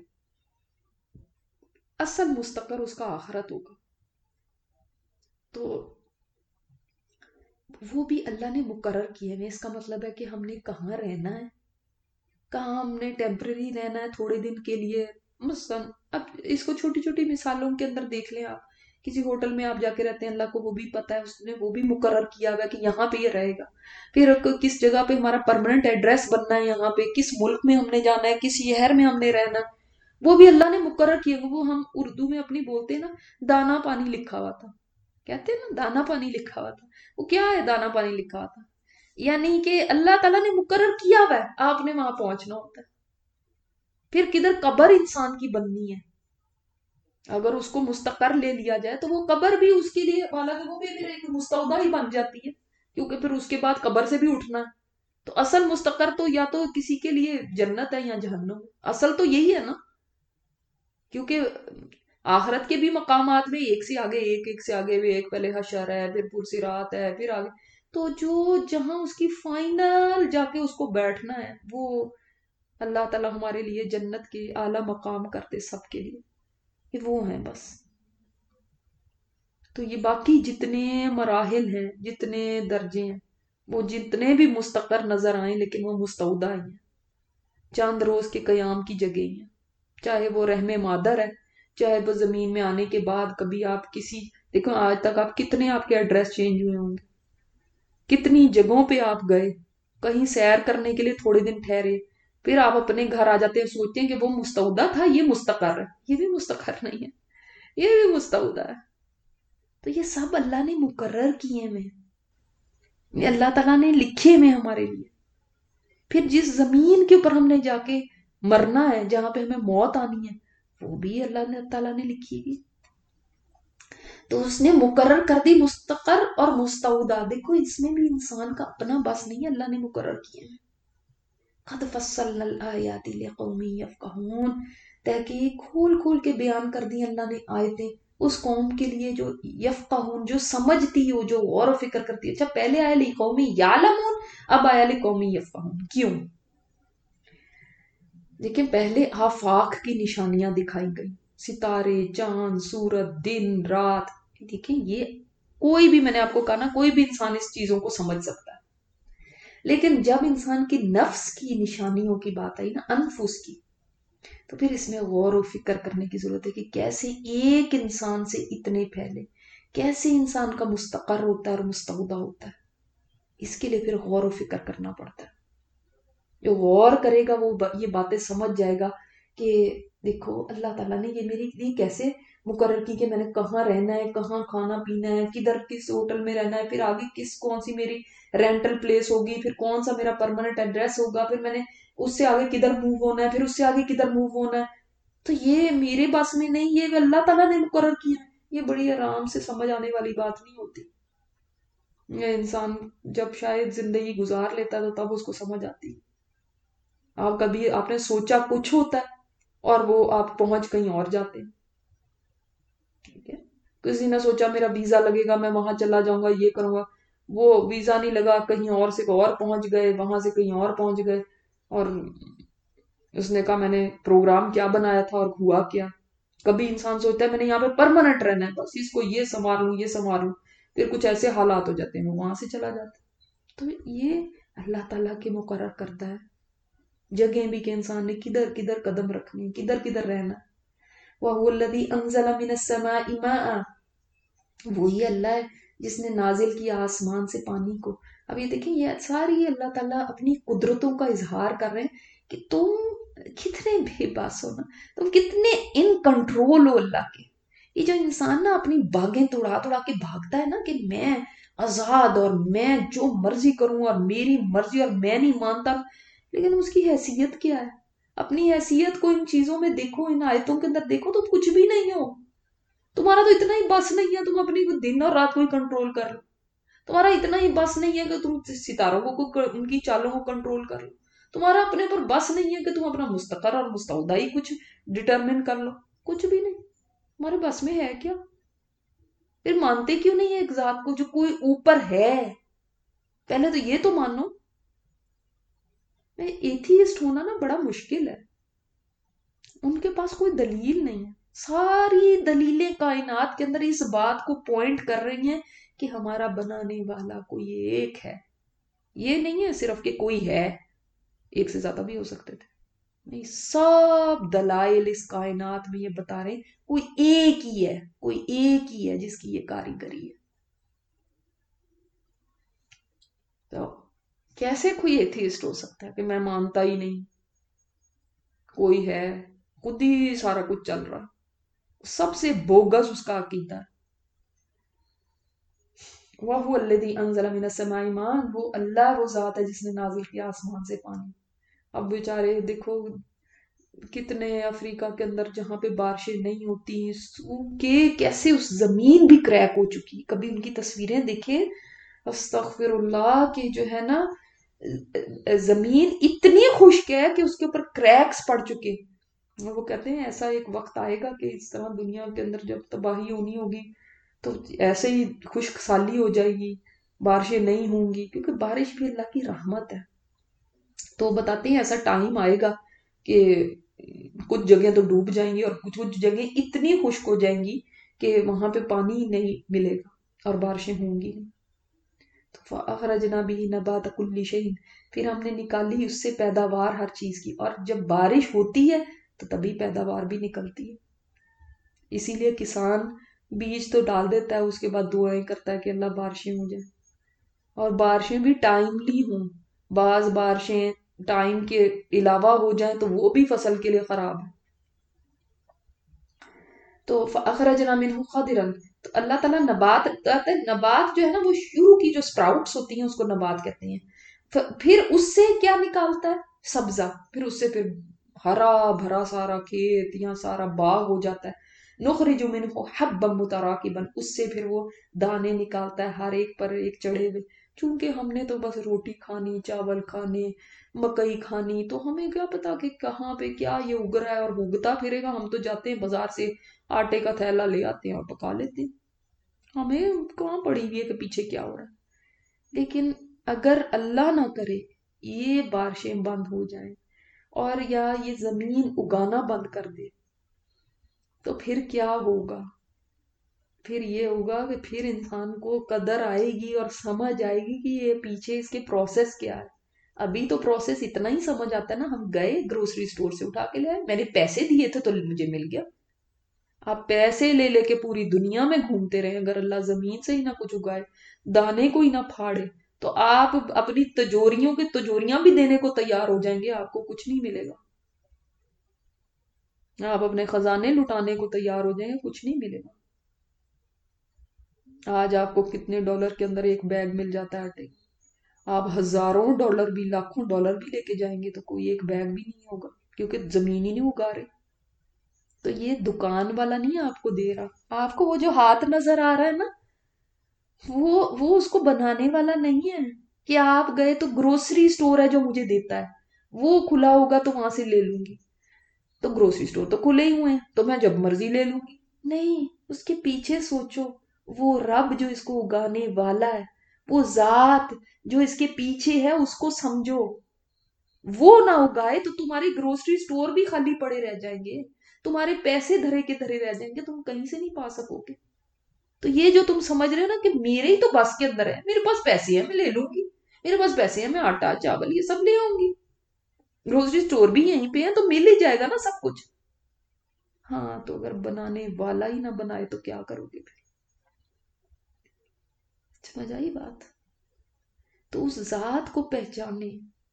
اصل مستقر اس کا آخرت ہوگا۔ تو وہ بھی اللہ نے مقرر کیے ہیں، اس کا مطلب ہے کہ ہم نے کہاں رہنا ہے، کہاں ہم نے ٹیمپرری رہنا ہے تھوڑے دن کے لیے۔ مثلاً اب اس کو چھوٹی چھوٹی مثالوں کے اندر دیکھ لیں، آپ کسی ہوٹل میں آپ جا کے رہتے ہیں، اللہ کو وہ بھی پتا ہے، اس نے وہ بھی مقرر کیا ہوا ہے کہ یہاں پہ یہ رہے گا، پھر کس جگہ پہ ہمارا پرماننٹ ایڈریس بننا ہے، یہاں پہ کس ملک میں ہم نے جانا ہے، کس شہر میں ہم نے رہنا ہے، وہ بھی اللہ نے مقرر کیا۔ وہ ہم اردو میں اپنی بولتے ہیں نا، دانا پانی لکھا ہوا تھا، کہتے ہیں نا دانا پانی لکھا ہوا تھا، وہ کیا ہے دانا پانی لکھا ہوا تھا؟ یعنی کہ اللہ تعالیٰ نے مقرر کیا ہوا ہے، آپ نے وہاں پہنچنا ہوتا ہے۔ پھر کدھر قبر انسان کی بننی ہے، اگر اس کو مستقر لے لیا جائے تو وہ قبر بھی اس کے لیے، حالانکہ وہ بھی پھر ایک مستودع ہی بن جاتی ہے، کیونکہ پھر اس کے بعد قبر سے بھی اٹھنا ہے۔ تو اصل مستقر تو یا تو کسی کے لیے جنت ہے یا جہنم، اصل تو یہی ہے نا، کیونکہ آخرت کے بھی مقامات میں ایک سے آگے ایک سے آگے بھی، ایک پہلے حشر ہے، پھر پرصراط ہے، پھر آگے، تو جو جہاں اس کی فائنل جا کے اس کو بیٹھنا ہے، وہ اللہ تعالیٰ ہمارے لیے جنت کے اعلیٰ مقام کرتے سب کے لیے، یہ وہ ہیں بس۔ تو یہ باقی جتنے مراحل ہیں، جتنے درجے ہیں، وہ جتنے بھی مستقر نظر آئیں لیکن وہ مستودع ہی ہیں، چند روز کے قیام کی جگہ ہی ہیں، چاہے وہ رحم مادر ہے، چاہے وہ زمین میں آنے کے بعد کبھی آپ کسی، دیکھو آج تک آپ کتنے آپ کے ایڈریس چینج ہوئے ہوں گے، کتنی جگہوں پہ آپ گئے، کہیں سیر کرنے کے لیے تھوڑے دن ٹھہرے، پھر آپ اپنے گھر آ جاتے ہیں، سوچتے ہیں کہ وہ مستودع تھا، یہ مستقر ہے، یہ بھی مستقر نہیں ہے، یہ بھی مستودع ہے۔ تو یہ سب اللہ نے مقرر کیے ہیں، یہ اللہ تعالیٰ نے لکھے ہوئے ہمارے لیے۔ پھر جس زمین کے اوپر ہم نے جا کے مرنا ہے، جہاں پہ ہمیں موت آنی ہے، وہ بھی اللہ تعالیٰ نے لکھی گی۔ تو اس نے مقرر کر دی مستقر اور مستودع، دیکھو اس میں بھی انسان کا اپنا بس نہیں ہے، اللہ نے مقرر کیے ہیں۔ قد فصلنا الآیات لقوم یفقہون، تحقیق کھول کھول کے بیان کر دی اللہ نے آیتیں اس قوم کے لیے جو یفقہون، جو سمجھتی ہو، جو غور و فکر کرتی ہے۔ اچھا پہلے آیا لقوم یعلمون، اب آیا لقوم یفقہون، کیوں؟ دیکھیں پہلے آفاق کی نشانیاں دکھائی گئی، ستارے، چاند، سورج، دن، رات، دیکھیں یہ کوئی بھی، میں نے آپ کو کہا نا، کوئی بھی انسان اس چیزوں کو سمجھ سکتا ہے، لیکن جب انسان کی نفس کی نشانیوں کی بات آئی نا، انفس کی، تو پھر اس میں غور و فکر کرنے کی ضرورت ہے کہ کیسے ایک انسان سے اتنے پھیلے، کیسے انسان کا مستقر ہوتا ہے اور مستودع ہوتا ہے، اس کے لیے پھر غور و فکر کرنا پڑتا ہے۔ جو غور کرے گا وہ یہ باتیں سمجھ جائے گا کہ دیکھو اللہ تعالیٰ نے یہ میری لیے کیسے مقرر کی کہ میں نے کہاں رہنا ہے، کہاں کھانا پینا ہے، کدھر کس ہوٹل میں رہنا ہے، پھر آگے کون سی میری رینٹل پلیس ہوگی، پھر کون سا میرا پرماننٹ ایڈریس ہوگا، پھر میں نے اس سے آگے کدھر موو ہونا ہے، پھر اس سے آگے کدھر موو ہونا ہے. تو یہ میرے بس میں نہیں، یہ اللہ تعالیٰ نے مقرر کیا. یہ بڑی آرام سے سمجھ آنے والی بات نہیں ہوتی. یہ انسان جب شاید زندگی گزار لیتا ہے تو تب اس کو سمجھ آتی. آپ نے سوچا کچھ ہوتا ہے اور وہ آپ پہنچ کہیں اور جاتے ہیں. ٹھیک ہے، کسی نے سوچا میرا ویزا لگے گا، میں وہاں چلا جاؤں گا، یہ کروں گا، وہ ویزا نہیں لگا، کہیں اور سے اور پہنچ گئے، وہاں سے کہیں اور پہنچ گئے. اور اس نے کہا میں نے پروگرام کیا بنایا تھا اور ہوا کیا. کبھی انسان سوچتا ہے میں نے یہاں پہ پرماننٹ رہنا ہے، بس اس کو یہ سنبھال لوں، یہ سنبھال لوں، پھر کچھ ایسے حالات ہو جاتے ہیں وہ وہاں سے چلا جاتا ہے. تو یہ اللہ تعالیٰ کے مقرر کرتا ہے جگہیں بھی کہ انسان نے کدھر کدھر قدم رکھنی، کدھر کدھر رہنا. وَهُوَ الَّذِي أَنزَلَ مِنَ السَّمَاءِ مَاءً، وہی اللہ ہے جس نے نازل کیا آسمان سے پانی کو. اب یہ دیکھیں، یہ ساری اللہ تعالیٰ اپنی قدرتوں کا اظہار کر رہے ہیں کہ تم کتنے بے بس ہو نا، تم کتنے ان کنٹرول ہو اللہ کے. یہ جو انسان نا اپنی باغیں توڑا توڑا کے بھاگتا ہے نا کہ میں آزاد اور میں جو مرضی کروں اور میری مرضی اور میں نہیں مانتا، لیکن اس کی حیثیت کیا ہے؟ اپنی حیثیت کو ان چیزوں میں دیکھو، ان آیتوں کے اندر دیکھو تو کچھ بھی نہیں ہو. تمہارا تو اتنا ہی بس نہیں ہے تم اپنی دن اور رات کو ہی کنٹرول کر لو. تمہارا اتنا ہی بس نہیں ہے کہ تم ستاروں کو ان کی چالوں کو کنٹرول کر لو. تمہارا اپنے پر بس نہیں ہے کہ تم اپنا مستقر اور مستعودہ ہی کچھ ڈٹرمن کر لو. کچھ بھی نہیں تمہارے بس میں ہے. کیا پھر مانتے کیوں نہیں ہے ایک ذات کو جو کوئی اوپر ہے؟ پہلے تو یہ تو مانو. ایتھیسٹ ہونا نا بڑا مشکل ہے. ان کے پاس کوئی دلیل نہیں ہے. ساری دلیلیں کائنات کے اندر اس بات کو پوائنٹ کر رہی ہیں کہ ہمارا بنانے والا کوئی ایک ہے. یہ نہیں ہے صرف کہ کوئی ہے، ایک سے زیادہ بھی ہو سکتے تھے. نہیں، سب دلائل اس کائنات میں یہ بتا رہے ہیں کوئی ایک ہی ہے، کوئی ایک ہی ہے جس کی یہ کاریگری ہے. تو کیسے کوئی ایتھیسٹ ہو سکتا ہے کہ میں مانتا ہی نہیں کوئی ہے، خود ہی سارا کچھ چل رہا. سب سے بوگس اس کا عقیدہ. وَهُوَ الَّذِي أَنزَلَ مِنَ السَّمَاءِ مَاءً، وہ اللہ وہ ذات ہے جس نے نازل کیا آسمان سے پانی. اب بیچارے دیکھو کتنے افریقہ کے اندر جہاں پہ بارشیں نہیں ہوتی کہ کیسے اس زمین بھی کریک ہو چکی. کبھی ان کی تصویریں دیکھیں، استغفر اللہ، کہ جو ہے نا زمین اتنی خشک ہے کہ اس کے اوپر کریکس پڑ چکے. وہ کہتے ہیں ایسا ایک وقت آئے گا کہ اس طرح دنیا کے اندر جب تباہی ہونی ہوگی تو ایسے ہی خشک سالی ہو جائے گی، بارشیں نہیں ہوں گی، کیونکہ بارش بھی اللہ کی رحمت ہے. تو بتاتے ہیں ایسا ٹائم آئے گا کہ کچھ جگہیں تو ڈوب جائیں گی اور کچھ جگہیں اتنی خشک ہو جائیں گی کہ وہاں پہ پانی ہی نہیں ملے گا اور بارشیں ہوں گی. فَأَخْرَجْنَا بِهِ نَبَاتَ كُلِّ شَيْءٍ، پھر ہم نے نکالی اس سے پیداوار ہر چیز کی. اور جب بارش ہوتی ہے تو تبھی پیداوار بھی نکلتی ہے. اسی لیے کسان بیج تو ڈال دیتا ہے، اس کے بعد دعائیں کرتا ہے کہ اللہ بارشیں ہو جائیں، اور بارشیں بھی ٹائملی ہوں. بعض بارشیں ٹائم کے علاوہ ہو جائیں تو وہ بھی فصل کے لیے خراب ہے. تو فَأَخْرَجْنَا مِنْهُ خَضِرًا، تو اللہ تعالیٰ نبات کہتے ہیں. نبات جو ہے نا وہ شروع کی جو سپراؤٹس ہوتی ہیں اس کو نبات کہتے ہیں. پھر اس سے کیا نکالتا ہے؟ سبزہ. پھر اس سے پھر ہرا بھرا سارا کھیت یا سارا باغ ہو جاتا ہے. نخرج منہ حبا متراکبا، اس سے پھر وہ دانے نکالتا ہے ہر ایک پر ایک چڑھے ہوئے. چونکہ ہم نے تو بس روٹی کھانی، چاول کھانے، مکئی کھانی، تو ہمیں کیا پتا کہ کہاں پہ کیا یہ اگ رہا ہے اور اگتا پھرے گا. ہم تو جاتے ہیں بازار سے آٹے کا تھیلا لے آتے ہیں اور پکا لیتے ہیں. ہمیں کہاں پڑی ہوئی ہے کہ پیچھے کیا ہو رہا ہے. لیکن اگر اللہ نہ کرے یہ بارشیں بند ہو جائیں اور یا یہ زمین اگانا بند کر دے تو پھر کیا ہوگا؟ پھر یہ ہوگا کہ پھر انسان کو قدر آئے گی اور سمجھ آئے گی کہ یہ پیچھے اس کے پروسیس کیا ہے. ابھی تو پروسیس اتنا ہی سمجھ آتا ہے نا، ہم گئے گروسری سٹور سے اٹھا کے لے آئے، میں نے پیسے دیے تھے تو مجھے مل گیا. آپ پیسے لے لے کے پوری دنیا میں گھومتے رہے، اگر اللہ زمین سے ہی نہ کچھ اگائے، دانے کو ہی نہ پھاڑے، تو آپ اپنی تجوریوں کے تجوریاں بھی دینے کو تیار ہو جائیں گے، آپ کو کچھ نہیں ملے گا. آپ اپنے خزانے لٹانے کو تیار ہو جائیں گے، کچھ نہیں ملے گا۔ آج آپ کو کتنے ڈالر کے اندر ایک بیگ مل جاتا ہے آٹے کا، آپ ہزاروں ڈالر بھی لاکھوں ڈالر بھی لے کے جائیں گے تو کوئی ایک بیگ بھی نہیں ہوگا، کیونکہ زمین ہی نہیں اگا رہے۔ تو یہ دکان والا نہیں آپ کو دے رہا، آپ کو وہ جو ہاتھ نظر آ رہا ہے نا، وہ اس کو بنانے والا نہیں ہے کہ آپ گئے تو گروسری سٹور ہے جو مجھے دیتا ہے، وہ کھلا ہوگا تو وہاں سے لے لوں گی، تو گروسری سٹور تو کھلے ہی ہوئے ہیں تو میں جب مرضی لے لوں گی۔ نہیں، اس کے پیچھے سوچو، وہ رب جو اس کو اگانے والا ہے، وہ ذات جو اس کے پیچھے ہے، اس کو سمجھو۔ وہ نہ اگائے تو تمہارے گروسری سٹور بھی خالی پڑے رہ جائیں گے، تمہارے پیسے دھرے کے دھرے رہ جائیں گے، تم کہیں سے نہیں پا سکو گے۔ تو یہ جو تم سمجھ رہے ہو نا کہ میرے ہی تو بس کے اندر ہے، میرے پاس پیسے ہیں میں لے لوں گی، میرے پاس پیسے ہیں میں آٹا چاول یہ سب لے آؤں گی، گروسری سٹور بھی یہیں پہ ہے تو مل ہی جائے گا نا سب کچھ۔ ہاں، تو اگر بنانے والا ہی نہ بنائے تو کیا کرو گے پھر؟ سمجھ آئی بات؟ تو اس ذات کو پہچانے،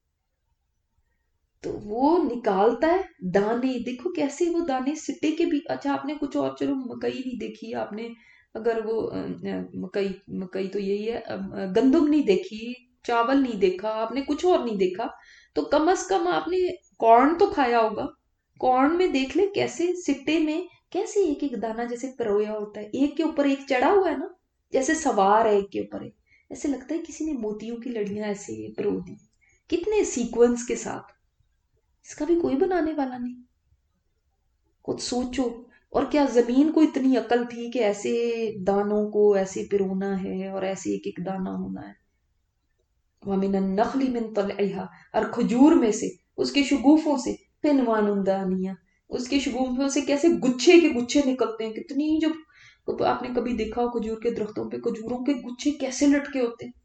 تو وہ نکالتا ہے دانے، دیکھو کیسے وہ دانے سٹے کے بھی، اچھا آپ نے کچھ اور، چلو مکئی نہیں دیکھی آپ نے، اگر وہ مکئی مکئی تو یہی ہے، گندم نہیں دیکھی، چاول نہیں دیکھا آپ نے، کچھ اور نہیں دیکھا، تو کم از کم آپ نے کارن تو کھایا ہوگا۔ کارن میں دیکھ لے کیسے سٹے میں، کیسے ایک ایک دانا جیسے پرویا ہوتا ہے، ایک کے اوپر ایک چڑھا ہوا ہے نا، جیسے سوار ہے ایک کے اوپر ایک، ایسے لگتا ہے کسی نے موتیوں کی لڑیاں ایسے پرو دی، کتنے سیکوینس کے ساتھ، اس کا بھی کوئی بنانے والا نہیں۔ کچھ سوچو، اور کیا زمین کو اتنی عقل تھی کہ ایسے دانوں کو ایسے پرونا ہے اور ایسے ایک ایک دانہ ہونا ہے؟ وَمِنَ النَّخْلِ مِن طَلْعِهَا، اور کھجور میں سے، اس کے شگوفوں سے، قِنْوَانٌ دَانِیَةٌ، اس کے شگوفوں سے کیسے گچھے کے گچھے نکلتے ہیں، کتنی جو آپ نے کبھی دیکھا ہو کھجور کے درختوں پہ کھجوروں کے گچھے کیسے لٹکے ہوتے ہیں،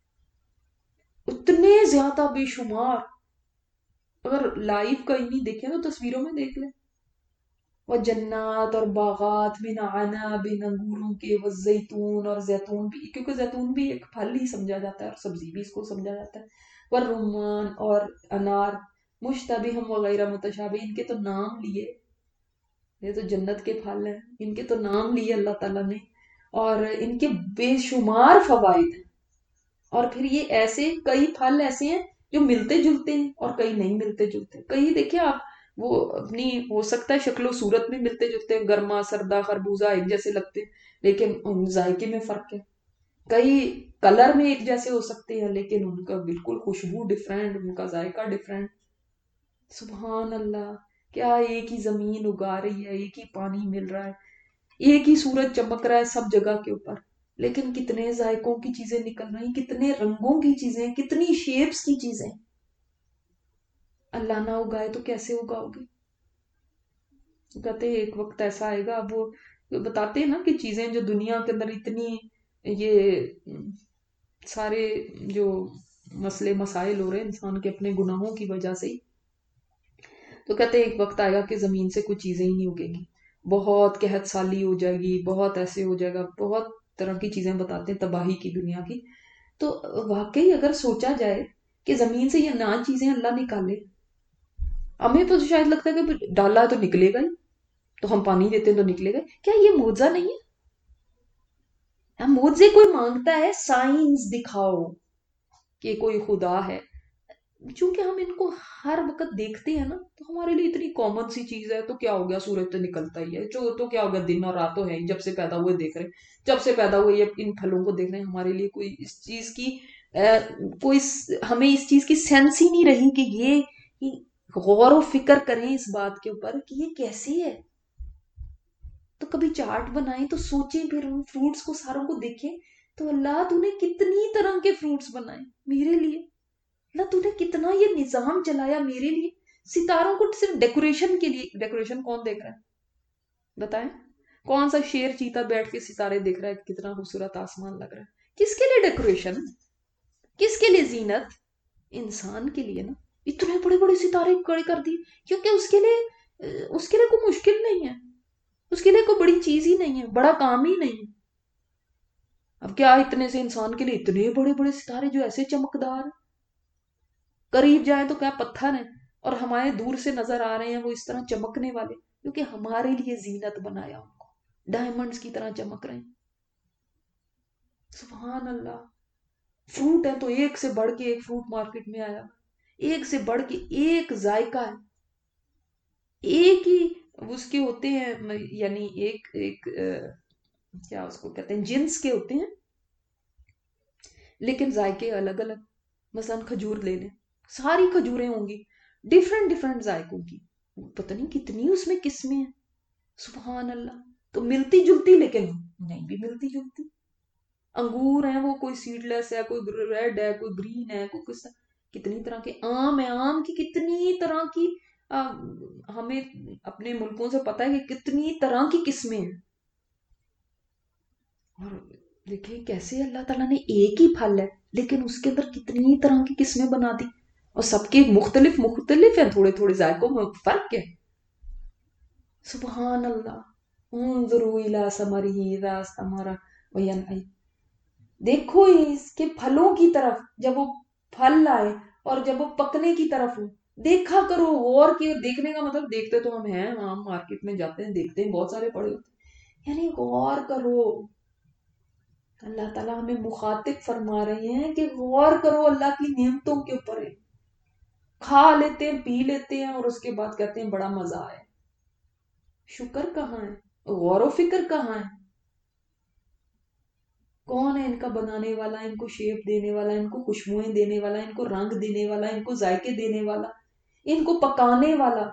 اتنے زیادہ بے شمار۔ اگر لائیو کہیں نہیں دیکھے تو تصویروں میں دیکھ لیں۔ وہ جنات اور باغات من عناب، انگوروں کے، وہ زیتون، اور زیتون بھی، کیونکہ زیتون بھی ایک پھل ہی سمجھا جاتا ہے اور سبزی بھی اس کو سمجھا جاتا ہے، وہ رمان اور انار، مشتبہ وغیرہ متشابہ، ان کے تو نام لیے، یہ تو جنت کے پھل ہیں، ان کے تو نام لیے اللہ تعالیٰ نے، اور ان کے بے شمار فوائد ہیں۔ اور پھر یہ ایسے کئی پھل ایسے ہیں جو ملتے جلتے ہیں اور کئی نہیں ملتے جلتے، کئی دیکھیں آپ، وہ اپنی ہو سکتا ہے شکل و صورت میں ملتے جلتے ہیں، گرما سردا خربوزہ ایک جیسے لگتے ہیں لیکن ان ذائقے میں فرق ہے، کئی کلر میں ایک جیسے ہو سکتے ہیں لیکن ان کا بالکل خوشبو ڈیفرنٹ، ان کا ذائقہ ڈیفرنٹ۔ سبحان اللہ، کیا ایک ہی زمین اگا رہی ہے، ایک ہی پانی مل رہا ہے، ایک ہی سورج چمک رہا ہے سب جگہ کے اوپر، لیکن کتنے ذائقوں کی چیزیں نکل رہی ہیں، کتنے رنگوں کی چیزیں، کتنی شیپس کی چیزیں۔ اللہ نہ اگائے تو کیسے اگاؤ گے؟ کہتے ہیں ایک وقت ایسا آئے گا، وہ بتاتے ہیں نا کہ چیزیں جو دنیا کے اندر اتنی، یہ سارے جو مسئلے مسائل ہو رہے ہیں انسان کے اپنے گناہوں کی وجہ سے ہی، تو کہتے ہیں ایک وقت آئے گا کہ زمین سے کچھ چیزیں ہی نہیں اگے گی، بہت قحط سالی ہو جائے گی، بہت ایسے ہو جائے گا، بہت طرح کی چیزیں بتاتے ہیں تباہی کی دنیا کی۔ تو واقعی اگر سوچا جائے کہ زمین سے یہ نہ چیزیں اللہ نکالے، ہمیں تو شاید لگتا ہے کہ ڈالا تو نکلے گا ہی، تو ہم پانی دیتے ہیں تو نکلے گا، کیا یہ معجزہ نہیں ہے؟ معجزے کوئی مانگتا ہے سائنس دکھاؤ کہ کوئی خدا ہے، چونکہ ہم ان کو ہر وقت دیکھتے ہیں نا، تو ہمارے لیے اتنی کامن سی چیز ہے، تو کیا ہو گیا سورج تو نکلتا ہی ہے، جو تو کیا ہو گیا دن اور رات تو ہے ہی، جب سے پیدا ہوئے دیکھ رہے ہیں، جب سے پیدا ہوئے یہ ان پھلوں کو دیکھ رہے ہیں، ہمارے لیے کوئی اس چیز کی کوئی ہمیں اس چیز کی سینس ہی نہیں رہی کہ یہ غور و فکر کریں اس بات کے اوپر کہ یہ کیسی ہے۔ تو کبھی چارٹ بنائیں تو سوچیں، پھر ان فروٹس کو ساروں کو دیکھیں، تو اللہ تو نے کتنی طرح کے فروٹس بنائے میرے لیے، اللہ تو نے کتنا یہ نظام چلایا میرے لیے، ستاروں کو صرف ڈیکوریشن کے لیے، ڈیکوریشن کون دیکھ رہا ہے بتائیں؟ کون سا شیر چیتا بیٹھ کے ستارے دیکھ رہا ہے کتنا خوبصورت آسمان لگ رہا ہے؟ کس کے لیے ڈیکوریشن؟ کس کے لیے زینت؟ انسان کے لیے نا، اتنے بڑے بڑے ستارے کھڑے کر دیے، کیونکہ اس کے لیے کوئی مشکل نہیں ہے، اس کے لیے کوئی بڑی چیز ہی نہیں ہے، بڑا کام ہی نہیں ہے۔ اب کیا اتنے سے انسان کے لیے اتنے بڑے بڑے ستارے جو ایسے چمکدار ہیں، قریب جائیں تو کیا پتھر ہیں، اور ہمارے دور سے نظر آ رہے ہیں وہ اس طرح چمکنے والے، کیونکہ ہمارے لیے زینت بنایا ان کو، ڈائمنڈز کی طرح چمک رہے ہیں. سبحان اللہ. فروٹ ہے تو ایک سے بڑھ کے ایک فروٹ مارکیٹ میں آیا، ایک سے بڑھ کے ایک ذائقہ ہے، ایک ہی اس کے ہوتے ہیں، یعنی ایک ایک کیا اس کو کہتے ہیں، جنس کے ہوتے ہیں، لیکن ذائقے الگ الگ. مثلا کھجور لے لیں، ساری کھجوریں ہوں گی ڈفرینٹ ڈفرینٹ ذائقوں کی، پتہ نہیں کتنی اس میں قسمیں ہیں. سبحان اللہ. تو ملتی جلتی لیکن نہیں بھی ملتی جلتی. انگور ہیں وہ کوئی سیڈ لیس ہے، کوئی ریڈ ہے، کوئی گرین ہے، کوئی کس، کتنی طرح کے. آم ہے، آم کی کتنی طرح کی ہمیں اپنے ملکوں سے پتہ ہے کہ کتنی طرح کی قسمیں ہیں. اور دیکھیں کیسے اللہ تعالیٰ نے ایک ہی پھل ہے لیکن اس کے اندر کتنی طرح کی قسمیں بنا دی، اور سب کے مختلف مختلف ہیں، تھوڑے تھوڑے ذائقوں میں فرق ہے. سبحان اللہ. انظروا الی ثمرہ اذا اثمر وینعی. دیکھو اس کے پھلوں کی طرف جب وہ پھل لائے اور جب وہ پکنے کی طرف ہو، دیکھا کرو. غور کی، دیکھنے کا مطلب دیکھتے تو ہم ہیں، ہم مارکیٹ میں جاتے ہیں دیکھتے ہیں بہت سارے پڑے ہوتے ہیں، یعنی غور کرو. اللہ تعالیٰ ہمیں مخاطب فرما رہے ہیں کہ غور کرو اللہ کی نعمتوں کے اوپر. کھا لیتے ہیں، پی لیتے ہیں، اور اس کے بعد کہتے ہیں بڑا مزہ آیا. شکر کہاں ہے؟ غور و فکر کہاں ہے؟ کون ہے ان کا بنانے والا، ان کو شیپ دینے والا، ان کو خوشبوئیں دینے والا، ان کو رنگ دینے والا، ان کو ذائقے دینے والا، ان کو پکانے والا.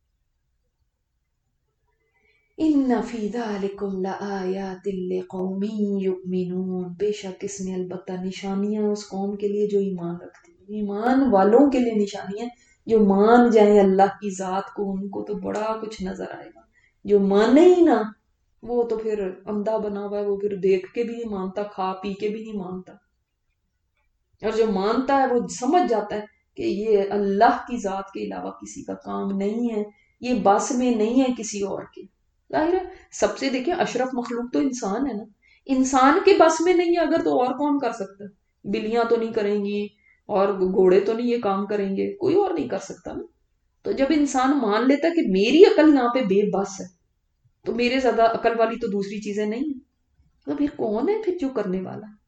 ان فی ذالکم لآیات لقوم یؤمنون. بے شک اس میں البتہ نشانیاں اس قوم کے لیے جو ایمان رکھتی ہیں، ایمان والوں کے لیے نشانیاں. جو مان جائیں اللہ کی ذات کو، ان کو تو بڑا کچھ نظر آئے گا. جو مانے ہی نہ، وہ تو پھر اندھا بنا ہوا ہے، وہ پھر دیکھ کے بھی نہیں مانتا، کھا پی کے بھی نہیں مانتا. اور جو مانتا ہے وہ سمجھ جاتا ہے کہ یہ اللہ کی ذات کے علاوہ کسی کا کام نہیں ہے، یہ بس میں نہیں ہے کسی اور کے. ظاہر ہے سب سے دیکھیں اشرف مخلوق تو انسان ہے نا. انسان کے بس میں نہیں ہے اگر تو اور کون کر سکتا ہے؟ بلیاں تو نہیں کریں گی، اور گھوڑے تو نہیں یہ کام کریں گے، کوئی اور نہیں کر سکتا نا. تو جب انسان مان لیتا ہے کہ میری عقل یہاں پہ بے بس ہے، تو میرے زیادہ عقل والی تو دوسری چیزیں نہیں ہیں، تو پھر کون ہے پھر جو کرنے والا؟